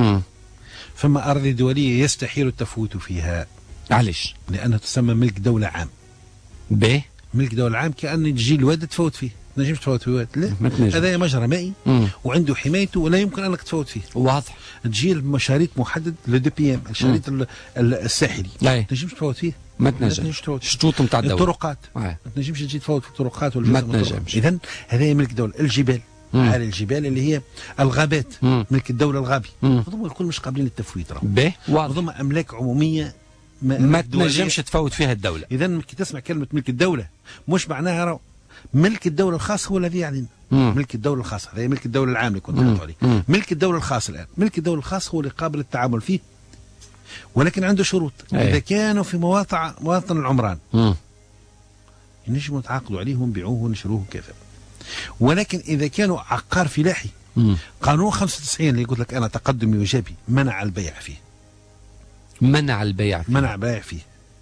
فما اراضي دوليه يستحيل التفويت فيها. علاش؟ لانها تسمى ملك دوله عام. ملك دوله عام كأن تجي الواد تفوت فيه، ما تنجمش تفوت في الواد، لا هذا مجرى مائي وعنده حمايته ولا يمكن انك تفوت فيه. واضح. تجي المشاريط محدد لدو بي ام، الشريط الساحلي ما تنجمش تفوت فيه، ما تنجمش شروط نتاع الدوله. الطرقات ما تنجمش تجي تفوت في الطرقات ما تنجمش. اذا هذا ملك دوله. الجبال على الجبال اللي هي الغابات ملك الدوله الغابي، هذوما الكل مش قابلين للتفويت. هذوما املاك عموميه ما تنجمش تفوت فيها الدولة. إذا كي تسمع كلمة ملك الدولة مش معناها ملك الدولة الخاص هو الذي يعني ملك الدولة الخاص، هذا ملك الدولة العام اللي كنت قلت عليه. ملك الدولة الخاص الآن، ملك الدولة الخاص هو اللي قابل للتعامل فيه ولكن عنده شروط. إذا كانوا في مواطن العمران ينجموا يتعاقدوا عليه ونبيعوه ونشروه كذا. ولكن إذا كانوا عقار فلاحي قانون 95 اللي قلت لك أنا تقدمي وإيجابي منع البيع فيه. منع البيع فيه.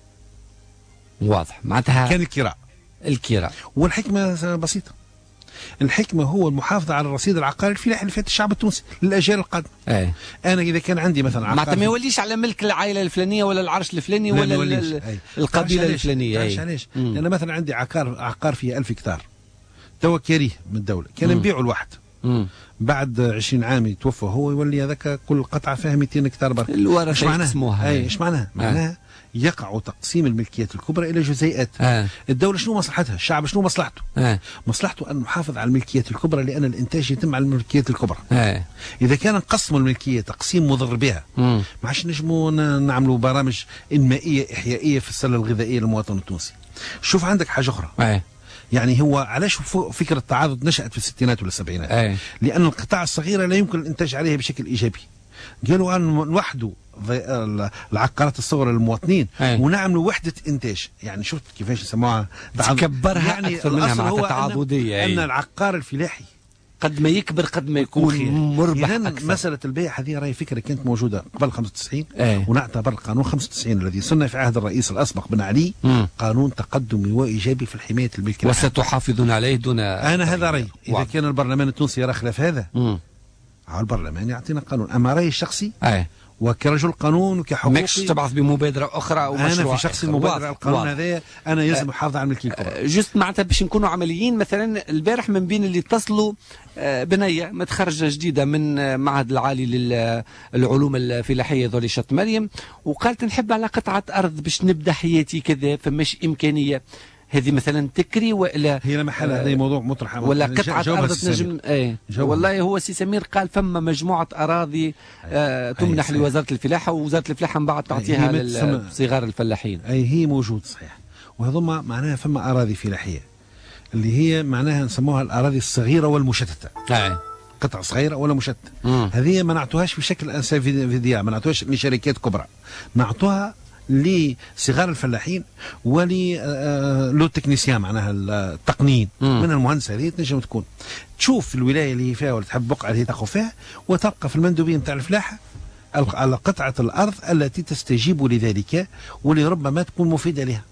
واضح. معناتها كان الكراء. والحكمة بسيطة. الحكمة هو المحافظة على الرصيد العقاري الفلاحي اللي فات الشعب التونسي للأجيال القادمة. أنا إذا كان عندي مثلا عقار معناتها ما يوليش على ملك العائلة الفلانية ولا العرش الفلاني ولا القبيلة الفلانية. علاش؟ لأن مثلا عندي عقار فيه 1000 هكتار توا كاريه من الدولة، كان نبيعه لواحد بعد 20 عام يتوفى هو، يولي هذاك كل قطعه فيها 200 هكتار برك. الورثه يقسموها. ايش معناها؟ معناها يقع تقسيم الملكيات الكبرى الى جزيئات. الدوله شنو مصلحتها؟ الشعب شنو مصلحته؟ مصلحته ان نحافظ على الملكيات الكبرى لان الانتاج يتم على الملكيات الكبرى. اذا كان نقسموا الملكيه تقسيم مضر بها ما عادش نجموا نعملوا برامج انمائيه احيائيه في السله الغذائيه للمواطن التونسي. شوف عندك حاجه اخرى. يعني هو علاش فكرة التعاضد نشأت في الستينات والسبعينات؟ لأن القطاع الصغيرة لا يمكن الإنتاج عليها بشكل إيجابي. قالوا أن نوحدوا العقارات الصغرى للمواطنين ونعملوا وحدة إنتاج. يعني شفت كيفاش يسموها تكبرها يعني أكثر منها مع تعاضدية. أن العقار الفلاحي قد ما يكبر قد ما يكون مربح أكثر. مسألة البيع هذه راهي فكرة كانت موجودة قبل 95 ونعتبر قانون 95 الذي صنع في عهد الرئيس الأسبق بن علي قانون تقدمي وإيجابي في حماية الملك. وستحافظون عليه دون أنا هذا رأيي. إذا كان البرلمان التونسي يرى خلاف هذا البرلمان يعطينا قانون. أما رأيي الشخصي وكرجل قانون وكحقوقي ماكش تبعث بمبادره اخرى او مشروع انا في شخص المبادره القانون هذا انا يلزم احافظ على الملكيه الكبرى. جست معناتها باش نكونوا عمليين، مثلا البارح من بين اللي اتصلوا بنيه متخرجه جديده من معهد العالي للعلوم الفلاحيه ذولي شط مريم، وقالت نحب على قطعه ارض باش نبدا حياتي كذا، فماش امكانيه هذه مثلا تكري والا هي لا محل هذا موضوع مطرح ولا قطعه ارض تنجم والله هو سي سمير قال فما مجموعه اراضي تمنح لوزاره الفلاحه، ووزاره الفلاحه من بعد تعطيها لصغار الفلاحين. هي موجود صحيح، وهذوما معناها فما اراضي فلاحيه اللي هي معناها نسموها الاراضي الصغيره والمشتته. قطع صغيره ولا مشتته. هذه ما نعطوهاش بشكل انسافيديا، ما نعطوهاش لشركات كبرى، نعطوها لصغار الفلاحين ولو تكنيسيان معناها التقنيين من المهندس. هذه تنجم تكون تشوف الولايه اللي فيها ولا تحب بقعه اللي تاخذ فيها، وتلقى في المندوبيه نتاع الفلاحه على قطعه الارض التي تستجيب لذلك واللي ربما تكون مفيده لها.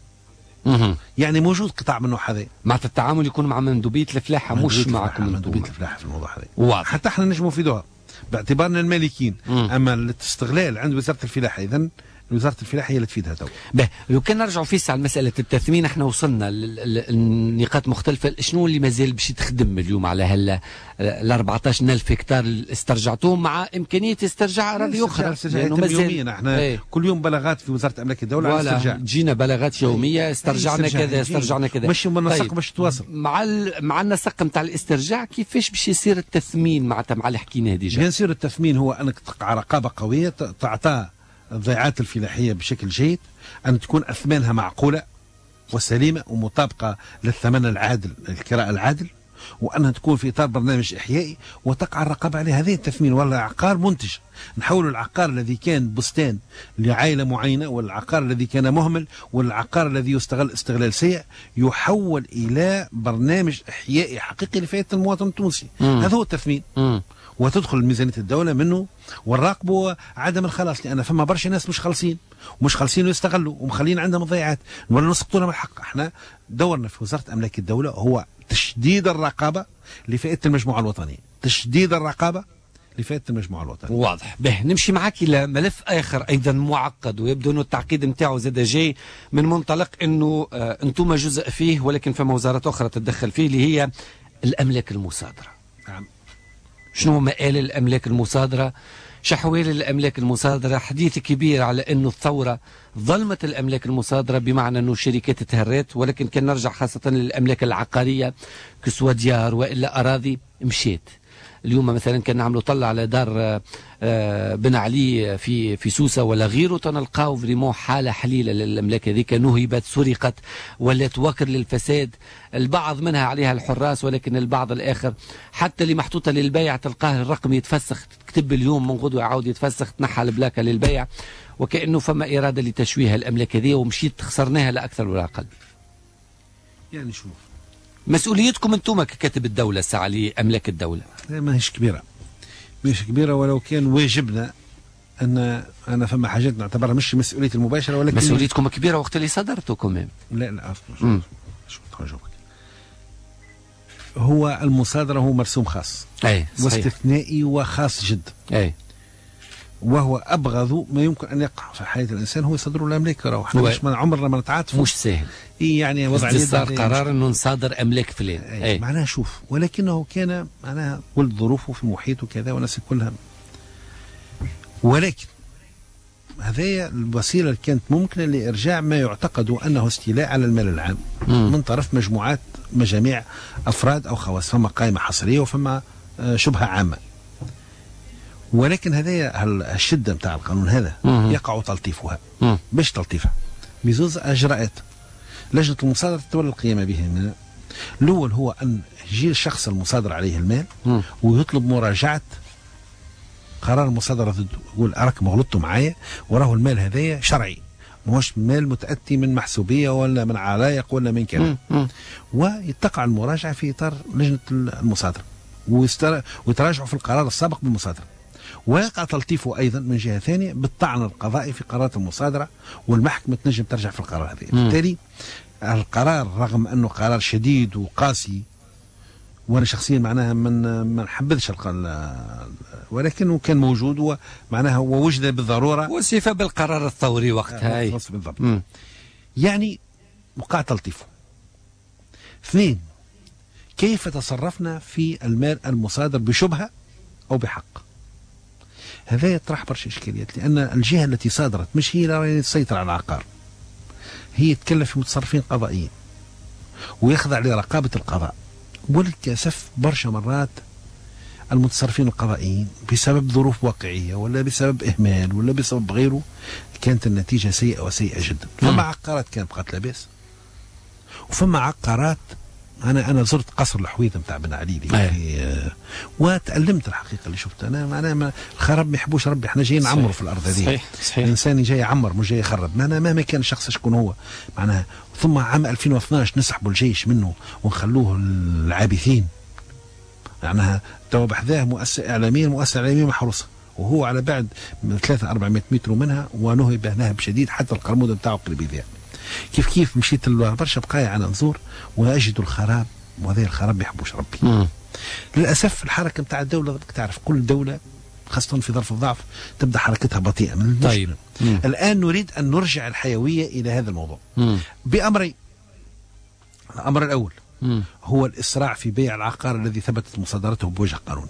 يعني موجود قطاع من النوع هذا. معناتها التعامل يكون مع مندوبيه الفلاحه مش معكم مندوبيه الفلاحه في الموضوع هذا، حتى احنا نجموا نفيدوها باعتبارنا المالكين. اما الاستغلال عند وزاره الفلاحه، اذا وزاره الفلاحه هي اللي تفيدها تو. لو كان نرجعوا فيس على مساله التثمين، احنا وصلنا لنقاط مختلفه. شنو اللي مازال باش تخدم اليوم على ال 14,000 هكتار اللي استرجعتوهم مع امكانيه استرجاع اراضي اخرى؟ لانه مازال احنا كل يوم بلاغات في وزاره املاك الدوله على الاسترجاع. تجينا بلاغات يوميه استرجعنا كذا استرجعنا كذا. مش النسق باش تواصل مع النسق نتاع الاسترجاع. كيفاش باش يصير التثمين معناتها مع اللي حكينا ديجا؟ باش يصير التثمين هو انك تقع رقابه قويه تعطى الضيعات الفلاحيه بشكل جيد، ان تكون اثمانها معقوله وسليمه ومطابقه للثمن العادل، الكراء العادل، وانها تكون في اطار برنامج احيائي وتقع الرقابه عليه. هذه التثمين. ولا عقار منتج، نحول العقار الذي كان بستان لعائله معينه، والعقار الذي كان مهمل، والعقار الذي يستغل استغلال سيء، يحول الى برنامج احيائي حقيقي لفائده المواطن التونسي. هذا هو التثمين. وتدخل ميزانيه الدوله منه، ونراقبوا عدم الخلاص، لان فما برشا ناس مش خالصين ويستغلوا ومخلين عندهم الضيعات ولا نسقطوا لهم الحق. احنا دورنا في وزاره املاك الدوله هو تشديد الرقابه لفائده المجموعه الوطنيه، تشديد الرقابه لفائده المجموعه الوطنيه. واضح. نمشي معك الى ملف اخر ايضا معقد، ويبدو انه التعقيد نتاعو زاد جاي من منطلق انه انتم جزء فيه، ولكن فما وزارات اخرى تتدخل فيه، اللي هي الاملاك المصادره. نعم. شنو مآل الأملاك المصادرة؟ شحوال الأملاك المصادرة؟ حديث كبير على أنه الثورة ظلمت الأملاك المصادرة، بمعنى أنه الشركات تهرت، ولكن كان نرجع خاصة للأملاك العقارية كسوة ديار وإلا أراضي مشيت. اليوم مثلا كان نعملوا طلع على دار بن علي في سوسة ولا غيره، تنلقاو فريمون حالة حليلة للأملاك هذيك، نهبت، سرقت، ولا توكر للفساد. البعض منها عليها الحراس، ولكن البعض الآخر حتى اللي محطوطة للبيع تلقاه الرقم يتفسخ، تكتب اليوم من غدوة يعاود يتفسخ، تنحى البلاكة للبيع، وكأنه فما إرادة لتشويه الأملاك هذه، ومشيت خسرناها لا أكثر ولا أقل. يعني شوف، مسؤوليتكم انتم ككاتب الدولة الساعة لأملاك الدولة ما هيش كبيرة، مش كبيرة، ولو كان واجبنا أن أنا فما حاجات نعتبرها مش مسؤوليتي المباشرة، ولكن مسؤوليتكم كبيرة وقت اللي صدرتوا كمان. لا شو هو المصادرة هو مرسوم خاص واستثنائي وخاص جدا، وهو أبغض ما يمكن أن يقع في حياة الإنسان هو يصدر الأملاك. احنا مش عمرنا ما نتعاطف، مش سهل يعني وضع صار قرار أنه نصادر أملاك فلان. معناها شوف، ولكنه كان معناها ولد ظروفه في محيطه كذا وناس كلها، ولكن هذه الوسيلة اللي كانت ممكنة لإرجاع ما يعتقد أنه استيلاء على المال العام من طرف مجاميع أفراد أو خواص. فما قائمة حصرية وفما شبهة عامة، ولكن هذا الشدة متاع القانون هذا يقع تلطيفها. باش تلطيفها بزوز أجراءات. لجنة المصادرة تتولى القيام به. الأول هو أن يجي الشخص المصادر عليه المال ويطلب مراجعة قرار المصادرة ضده، يقول أراك غلطتوا معايا، وراه المال هذايا شرعي، ماهوش مال متأتي من محسوبية ولا من علايق ولا من كذا. ويتقع المراجعة في إطار لجنة المصادرة، ويتراجعوا في القرار السابق بالمصادرة. ويقع تلطيفه أيضا من جهة ثانية بالطعن القضائي في قرارات المصادرة، والمحكمة تنجم ترجع في القرار هذا. بالتالي القرار رغم أنه قرار شديد وقاسي وانا شخصيا معناها ما نحبذش ولكنه كان موجود ومعناها ووجد بالضروره وصف بالقرار الثوري وقتها. بالضبط. يعني وقع تلطيفه. 2 كيف تصرفنا في المال المصادر بشبهه او بحق؟ هذا يطرح برشا اشكاليات، لان الجهه التي صادرت مش هي اللي تسيطر على العقار، هي تتكلم في متصرفين قضائيين ويخضع لرقابه القضاء. وللاسف برشا مرات المتصرفين القضائيين بسبب ظروف واقعيه ولا بسبب اهمال ولا بسبب غيره كانت النتيجه سيئه وسيئه جدا. فما عقارات كانت بقت لا باس، وفما عقارات انا زرت قصر الحويضه نتاع بن علي وتألمت الحقيقه اللي شفت انا. معناها الخراب ما يحبوش ربي، احنا جايين نعمروا في الارض هذه. صحيح. الانسان جاي يعمر مش جاي يخرب. مهما كان الشخص شكون هو معناها. ثم عام 2012 نسحبوا الجيش منه ونخلوه العابثين. معناها تو بحذاه مؤسسه اعلاميه محروسه، وهو على بعد 300-400 متر منها ونهب نهب شديد حتى القرموده نتاعو قريب يذيع. كيف مشيت برشا بقايا على نزور واجد الخراب، وهذا الخراب ما يحبوش ربي. للاسف الحركه نتاع الدوله تعرف كل دوله خاصه في ظرف الضعف تبدا حركتها بطيئه من طيب. الان نريد ان نرجع الحيويه الى هذا الموضوع بامرين. الامر الاول هو الاسراع في بيع العقار الذي ثبتت مصادرته بوجه قانوني.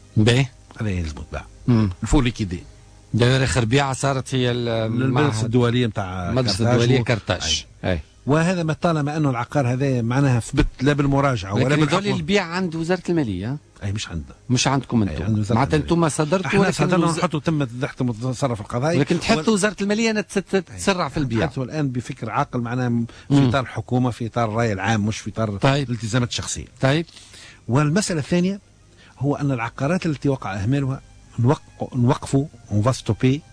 هذا يلزم يتباع الفول ليكيدي. دايره اخر بيعه صارت هي المدرسه الدوليه نتاع المدرسه الدوليه كرتاج. وهذا ما طالما انه العقار هذا معناها ثبت لا بالمراجعه ولا بالحكم. البيع عند وزاره الماليه. اي مش عندكم انتم. معناتها انتم صدرتوا احنا صدرنا نحطوا تم تحت التصرف القضائي، لكن تحثوا وزاره الماليه انها تسرع في البيع. تحثوا الان بفكر عاقل معناها في اطار الحكومه، في اطار الراي العام، مش في اطار الالتزامات الشخصيه. طيب. والمساله الثانيه هو ان العقارات التي وقع اهمالها نوقفوا ونفاستوبي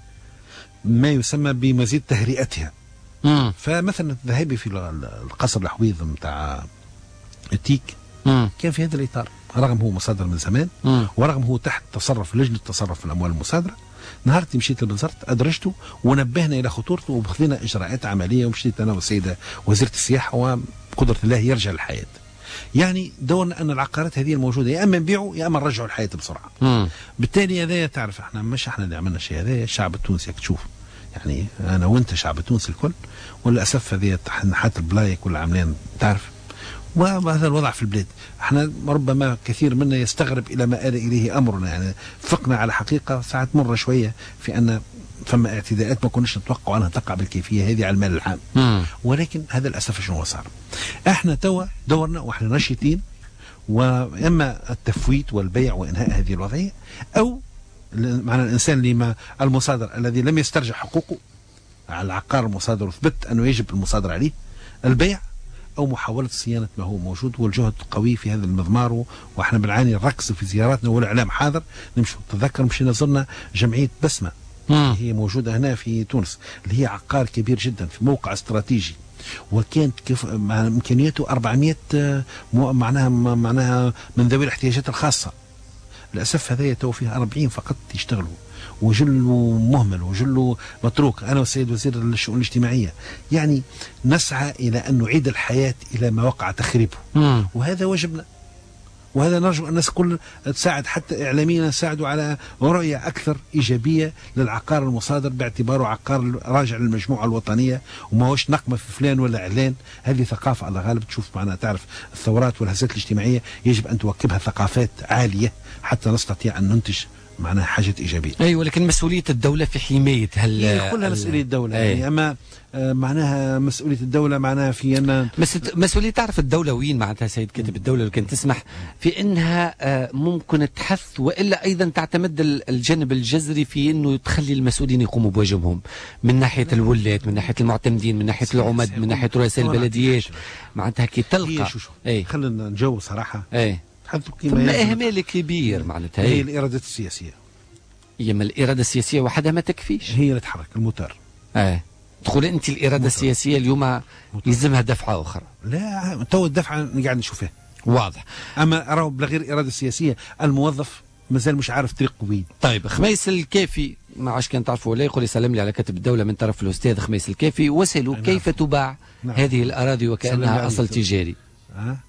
ما يسمى بمزيد تهرئتها. فمثلا ذهابي في القصر الحويض نتاع التيك كان في هذا الاطار، رغم هو مصادر من زمان ورغم هو تحت تصرف لجنه التصرف في الاموال المصادره. نهار مشيت للوزاره ادرجته ونبهنا الى خطورته وخذينا اجراءات عمليه، ومشيت انا والسيده وزيره السياحه وبقدره الله يرجع للحياه. يعني دورنا ان العقارات هذه الموجوده يا اما نبيعوا يا اما نرجعوا الحياه بسرعه. بالتالي هذا تعرف احنا مش احنا اللي عملنا شيء، هذا الشعب التونسي تشوف يعني انا وانت شعب التونسي الكل. وللاسف هذه حتى البلايا كل عاملين تعرف، وهذا الوضع في البلاد. احنا ربما كثير منا يستغرب الى ما آل اليه امرنا، يعني فقنا على حقيقه ساعات مره شويه في ان فما اعتداءات ما كناش نتوقع انها تقع بالكيفيه هذه على المال العام. ولكن هذا للاسف شنو صار. احنا توا دورنا واحنا ناشطين، واما التفويت والبيع وانهاء هذه الوضعيه، او معنى الانسان اللي المصادر الذي لم يسترجع حقوقه على العقار المصادر وثبت انه يجب المصادرة عليه البيع، او محاوله صيانه ما هو موجود. والجهد قوي في هذا المضمار، واحنا بنعاني الرقص في زياراتنا والاعلام حاضر. نمشوا تذكر مشينا زرنا جمعيه بسمه هي موجوده هنا في تونس، اللي هي عقار كبير جدا في موقع استراتيجي، وكانت مع امكانياته 400 معناها من ذوي الاحتياجات الخاصه. للاسف هذا تو فيه 40 فقط يشتغلوا، وجله مهمل وجله متروك. أنا والسيد وزير الشؤون الاجتماعية يعني نسعى إلى أن نعيد الحياة إلى ما وقع تخريبه، وهذا واجبنا. وهذا نرجو أن الناس كل تساعد، حتى إعلاميا نساعدوا على رؤية أكثر إيجابية للعقار المصادر باعتباره عقار راجع للمجموعة الوطنية، وما هوش نقمة في فلان ولا علان. هذه ثقافة على غالب تشوف معنا تعرف الثورات والهزات الاجتماعية يجب أن تواكبها ثقافات عالية حتى نستطيع أن ننتج معناها حاجة إيجابية. أي ولكن مسؤولية الدولة في حماية كلها مسؤولية الدولة. يعني أما معناها مسؤولية الدولة معناها في أن مسؤولية تعرف الدولة وين معناتها سيد كاتب الدولة لو كان تسمح في أنها ممكن تحث، وإلا أيضا تعتمد الجانب الجذري في أنه تخلي المسؤولين يقوموا بواجبهم من ناحية الولاة، من ناحية المعتمدين، من ناحية العمد، من ناحية رؤساء البلديات. معناتها كي تلقى خلينا نجاوب صراحة ثم إهمال كبير معناتها هي الإرادة السياسية. يما الإرادة السياسية وحدها ما تكفيش، هي اللي تحرك الموتور. تقول أنت الإرادة السياسية اليوم يلزمها دفعة أخرى. لا تو الدفعة قاعد نشوفها واضح. أما أراه بلا غير إرادة سياسية الموظف مازال مش عارف طريق وين. طيب خميس الكافي ما عادش كان تعرفوا ولا يقول يسلم لي على كاتب الدولة من طرف الأستاذ خميس الكافي، وسألوا كيف تباع هذه الأراضي وكأنها أصل تجاري.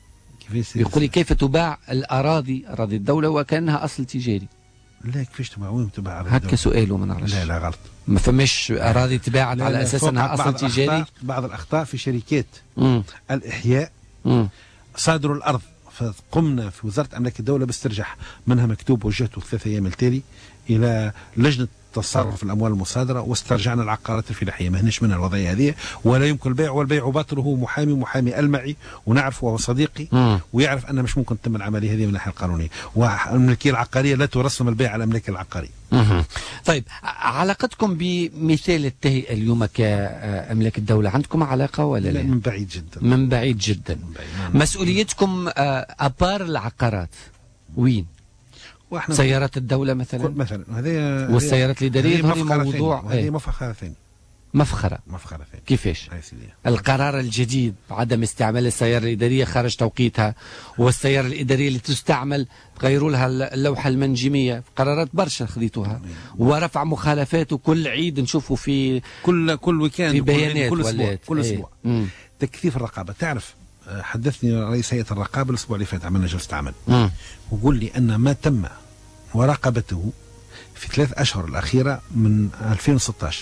يقول لي كيف تباع الأراضي، أراضي الدولة وكأنها أصل تجاري. لا كيفاش تباع وين تباع أراضي هكا سؤاله ما نعرفش. لا غلط، ما فماش أراضي تباعت على أساس أنها أصل تجاري. بعض الأخطاء في شركات الإحياء صادروا الأرض، فقمنا في وزارة أملاك الدولة باسترجاعها، منها مكتوب وجهته 3 أيام التالي إلى لجنة تصرف الأموال المصادرة واسترجعنا العقارات الفلاحية. ما هنش منها الوضعية هذه، ولا يمكن البيع، والبيع باطل. هو محامي المعي ونعرف، وهو صديقي ويعرف أن مش ممكن تتم العملية هذه من الناحية القانونية، والملكية العقارية لا ترسم البيع على الأملاك العقارية. طيب علاقتكم بمثال التهيئة اليوم كأملاك الدولة عندكم علاقة ولا لا؟ من بعيد جدا. من بعيد جدا. مسؤوليتكم أبار العقارات وين؟ سيارات الدولة مثلا هذه والسيارات الإدارية، هذه موضوع هذه مفخرة ثانية. مفخرة ثانية. كيفاش؟ القرار الجديد بعدم استعمال السيارة الإدارية خارج توقيتها، والسيارة الإدارية اللي تستعمل غيروا لها اللوحة المنجمية، قرارات برشا خذيتوها، ورفع مخالفات، وكل عيد نشوفوا في كل ويكاند في بيانات كل أسبوع. تكثيف الرقابة. تعرف حدثني رئيس هيئة الرقابة الأسبوع اللي فات، عملنا جلسة عمل، وقول لي أن ما تم مراقبته في 3 أشهر الأخيرة من 2016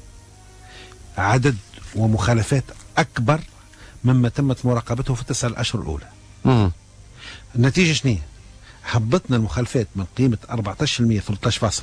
عدد ومخالفات أكبر مما تمت مراقبته في 9 الأشهر الأولى. النتيجة شنو؟ هبطنا المخالفات من قيمة 14% 13 فاصل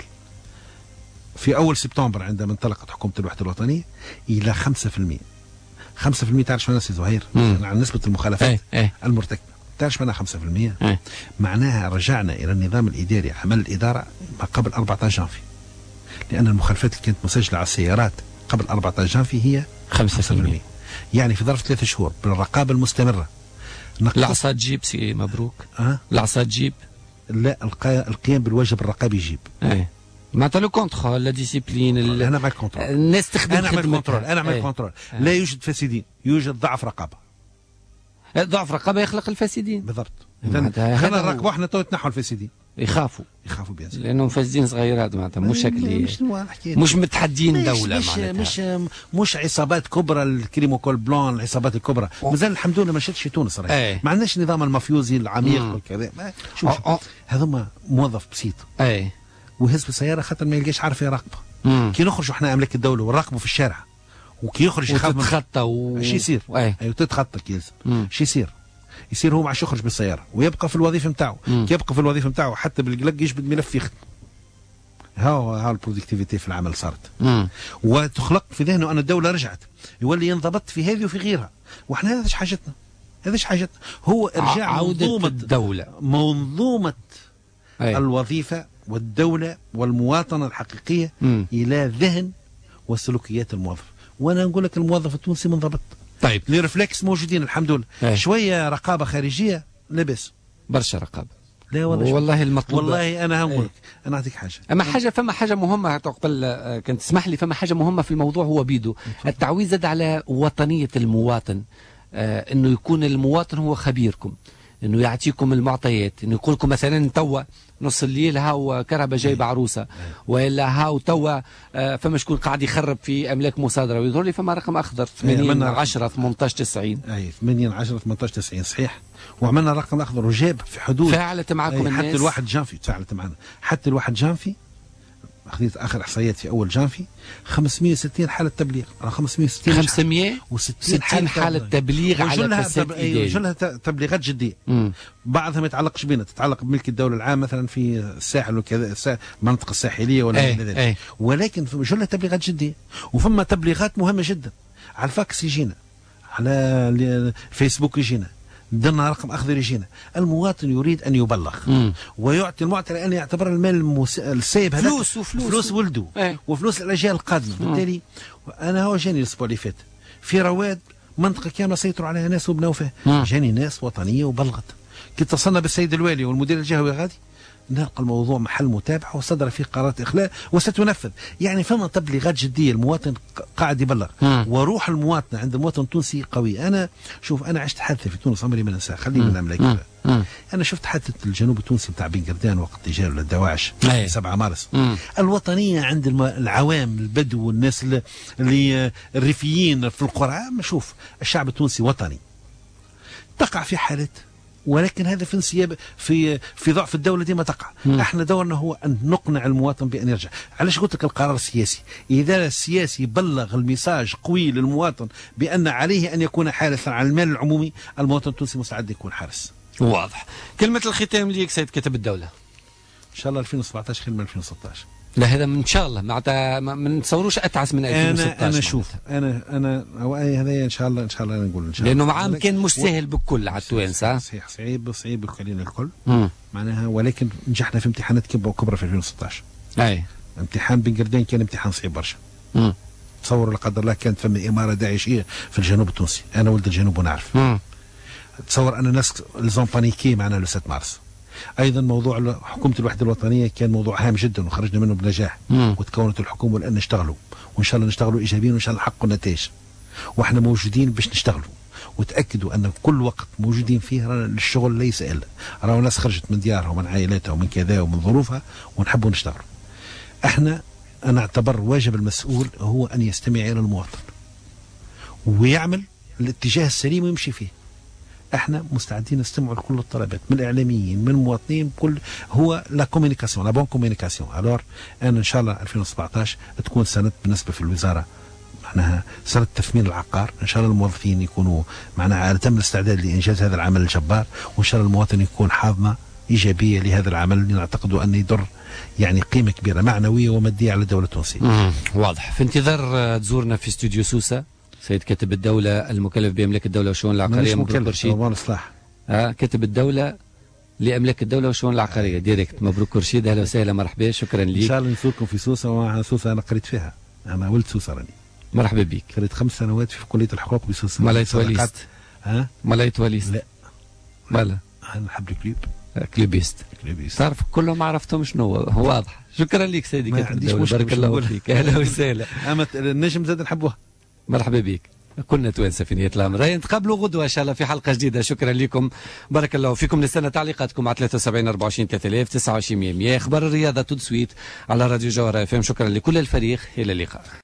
في أول سبتمبر عندما انطلقت حكومة الوحدة الوطنية إلى 5%. 5% تعرف شنو سي زهير؟ عن نسبة المخالفات المرتكبة. تعرف معناها 5%؟ معناها رجعنا إلى النظام الإداري، عمل الإدارة ما قبل 14 جانفي، لأن المخالفات اللي كانت مسجلة على السيارات قبل 14 جانفي هي 5%. يعني في ظرف 3 شهور بالرقابة المستمرة. العصا تجيب سي مبروك. العصا تجيب. لا، القيام بالواجب الرقابي يجيب. معناتها لو كونترول، لا ديسيبلين، انا نعمل كونترول، الناس تخدم، انا نعمل كونترول. لا يوجد فاسدين، يوجد ضعف رقابه. ضعف رقابه يخلق الفاسدين. بالضبط. خلينا نراقبوا احنا تو يتنحوا الفاسدين. يخافوا بيان سور، لانهم فاسدين صغيرات معناتها مش متحدين دولة معناتها مش عصابات كبرى، الكريموكول بلون، العصابات الكبرى. مازال الحمد لله ما شفتش في تونس راهي. ما عندناش نظام المافيوزي العميق وكذا. شوف هذوما موظف بسيط ويهز في السياره خاطر ما يلقاش عارف يراقبه. كي نخرجوا احنا املاك الدوله ونراقبوا في الشارع، وكي يخرج يخاف تتخطى شو يصير؟ ايوه تتخطى كي يلزم. شو يصير هو ما عادش يخرج بالسياره ويبقى في الوظيفه نتاعو. كي يبقى في الوظيفه نتاعو حتى بالقلق يجبد ملف يخدم. ها البرودكتيفيتي في العمل صارت. وتخلق في ذهنه ان الدوله رجعت، يولي ينضبط في هذه وفي غيرها. واحنا هذا حاجتنا، هو ارجاع عودة الدوله، منظومه الوظيفه والدوله والمواطنه الحقيقيه الى ذهن وسلوكيات الموظف. وانا نقول لك الموظف التونسي منضبط. طيب لي ريفلكس موجودين الحمد لله. شويه رقابه خارجيه لاباس، برشا رقابه. لا والله المطلوب. والله انا هنقول لك انا اعطيك حاجه. اما فما حاجه مهمه قبل كنت تسمح لي، فما حاجه مهمه في الموضوع هو بيدو التعويض على وطنيه المواطن. انه يكون المواطن هو خبيركم، انه يعطيكم المعطيات، انه يقول لكم مثلا توا نص الليل هاو كهرباء جايبه عروسه، والا هاو توا فما شكون قاعد يخرب في املاك مصادره، ويظهر لي فما رقم اخضر 80 10 18 90. اي 80 10 18 90 صحيح. وعملنا رقم اخضر وجاب في حدود فعلت معكم الناس حتى الواحد جانفي. تفاعلت معنا حتى الواحد جانفي. اخذت اخر احصائيات في اول جانفي 560 حاله تبليغ. 560 حاله تبليغ على فساد إداري. وجلها تبليغات جديه. بعضها ما يتعلقش بنا، تتعلق بملك الدوله العام مثلا في الساحل وكذا، المنطقه الساحليه ولا ولكن جلها تبليغات جديه. وفما تبليغات مهمه جدا على الفاكس يجينا، على الفيسبوك يجينا، درنا رقم اخضر يجينا. المواطن يريد ان يبلغ ويعطي المعطي لان يعتبر المال السايب هذا فلوس ولده وفلوس الاجيال القادمه. بالتالي انا هو جاني الاسبوع اللي فات في رواد منطقه كامله سيطروا عليها ناس وبناو فيها، جاني ناس وطنيه وبلغت. كي اتصلنا بالسيد الوالي والمدير الجهوي غادي نلقى الموضوع محل متابعه وصدر فيه قرارات اخلاء وستنفذ. يعني فما تبليغات جديه، المواطن قاعد يبلغ وروح المواطن عند المواطن التونسي قوي. انا شوف انا عشت حادثه في تونس عمري ما ننساها، خليني من املاك. انا شفت حادثه الجنوب التونسي بتاع بن قردان وقت تجارب الدواعش 7 مارس. الوطنيه عند العوام البدو والناس اللي الريفيين في القرى. شوف الشعب التونسي وطني. تقع في حاله ولكن هذا في انسياب في ضعف الدولة ديما تقع. احنا دورنا هو أن نقنع المواطن بأن يرجع. علاش قلت لك القرار السياسي؟ إذا السياسي بلغ الميساج قوي للمواطن بأن عليه أن يكون حارسا على المال العمومي، المواطن التونسي مستعد يكون حارس. واضح. كلمة الختام ليك سيد كاتب الدولة. إن شاء الله 2017 خير من 2016. لا هذا ان شاء الله معناتها ما نتصوروش اتعس من 2016. انا شوف انا هذا ان شاء الله نقول ان شاء الله، لانه عام كان مش سهل بكل على التوانسه. صحيح صعيب علينا الكل. معناها ولكن نجحنا في امتحانات كبرى في 2016. اي امتحان بن قردين كان امتحان صعيب برشا. تصور لا قدر الله كانت فما اماره داعشيه في الجنوب التونسي، انا ولد الجنوب ونعرف. تصور ان الناس لزون بانيكي معنا لو 7 مارس. ايضا موضوع حكومه الوحده الوطنيه كان موضوع هام جدا وخرجنا منه بنجاح. وتكونت الحكومه والان نشتغلوا، وان شاء الله نشتغلوا ايجابيا وان شاء الله نحققوا النتائج. واحنا موجودين باش نشتغلوا، وتاكدوا ان كل وقت موجودين فيه رانا الشغل ليس الا راهو ناس خرجت من ديارها ومن عائلاتها ومن كذا ومن ظروفها ونحبوا نشتغلوا. انا اعتبر واجب المسؤول هو ان يستمع الى المواطن ويعمل الاتجاه السليم ويمشي فيه. احنا مستعدين نستمعوا لكل الطلبات من الاعلاميين من المواطنين، كل هو لا كوميونيكاسيون لا بون كوميونيكاسيون. الور انا ان شاء الله 2017 تكون سنه بالنسبه في الوزاره معناها سنه تثمين العقار. ان شاء الله الموظفين يكونوا معناها على تم الاستعداد لانجاز هذا العمل الجبار، وان شاء الله المواطن يكون حاضنه ايجابيه لهذا العمل اللي نعتقد انه يضر يعني قيمه كبيره معنويه وماديه على الدوله التونسيه. واضح. في انتظار تزورنا في استوديو سوسه سيد كاتب الدولة المكلف بأملاك الدولة والشؤون العقارية مبروك رشيد. كاتب الدولة لأملاك الدولة والشؤون العقارية ديريكت. مبروك رشيد، أهلا وسهلا مرحبا، شكرا لك. إن شاء الله نزوركم في سوسة. ومع سوسة أنا قريت فيها، أنا ولد سوسة راني. مرحبا بك. قريت 5 سنوات في كلية الحقوق بسوسة. مالا يتوليست. مالا يتوليست. لا مالا أنا نحب الكليب. كليبيست. تعرف كلهم ما عرفتهم شنو هو. واضح. شكرا لك سيدي كاتب الدولة، بارك الله فيك، أهلا وسهلا. أما النجم زاد نحبوها. مرحبا بك. كنا توانسه في نهايه الامر. نتقابلوا غدوه ان شاء الله في حلقه جديده. شكرا لكم، بارك الله فيكم. نستنى تعليقاتكم على 73 24 3000 29 100. اخبار الرياضه تود سويت على راديو جوهره FM. شكرا لكل الفريق، الى اللقاء.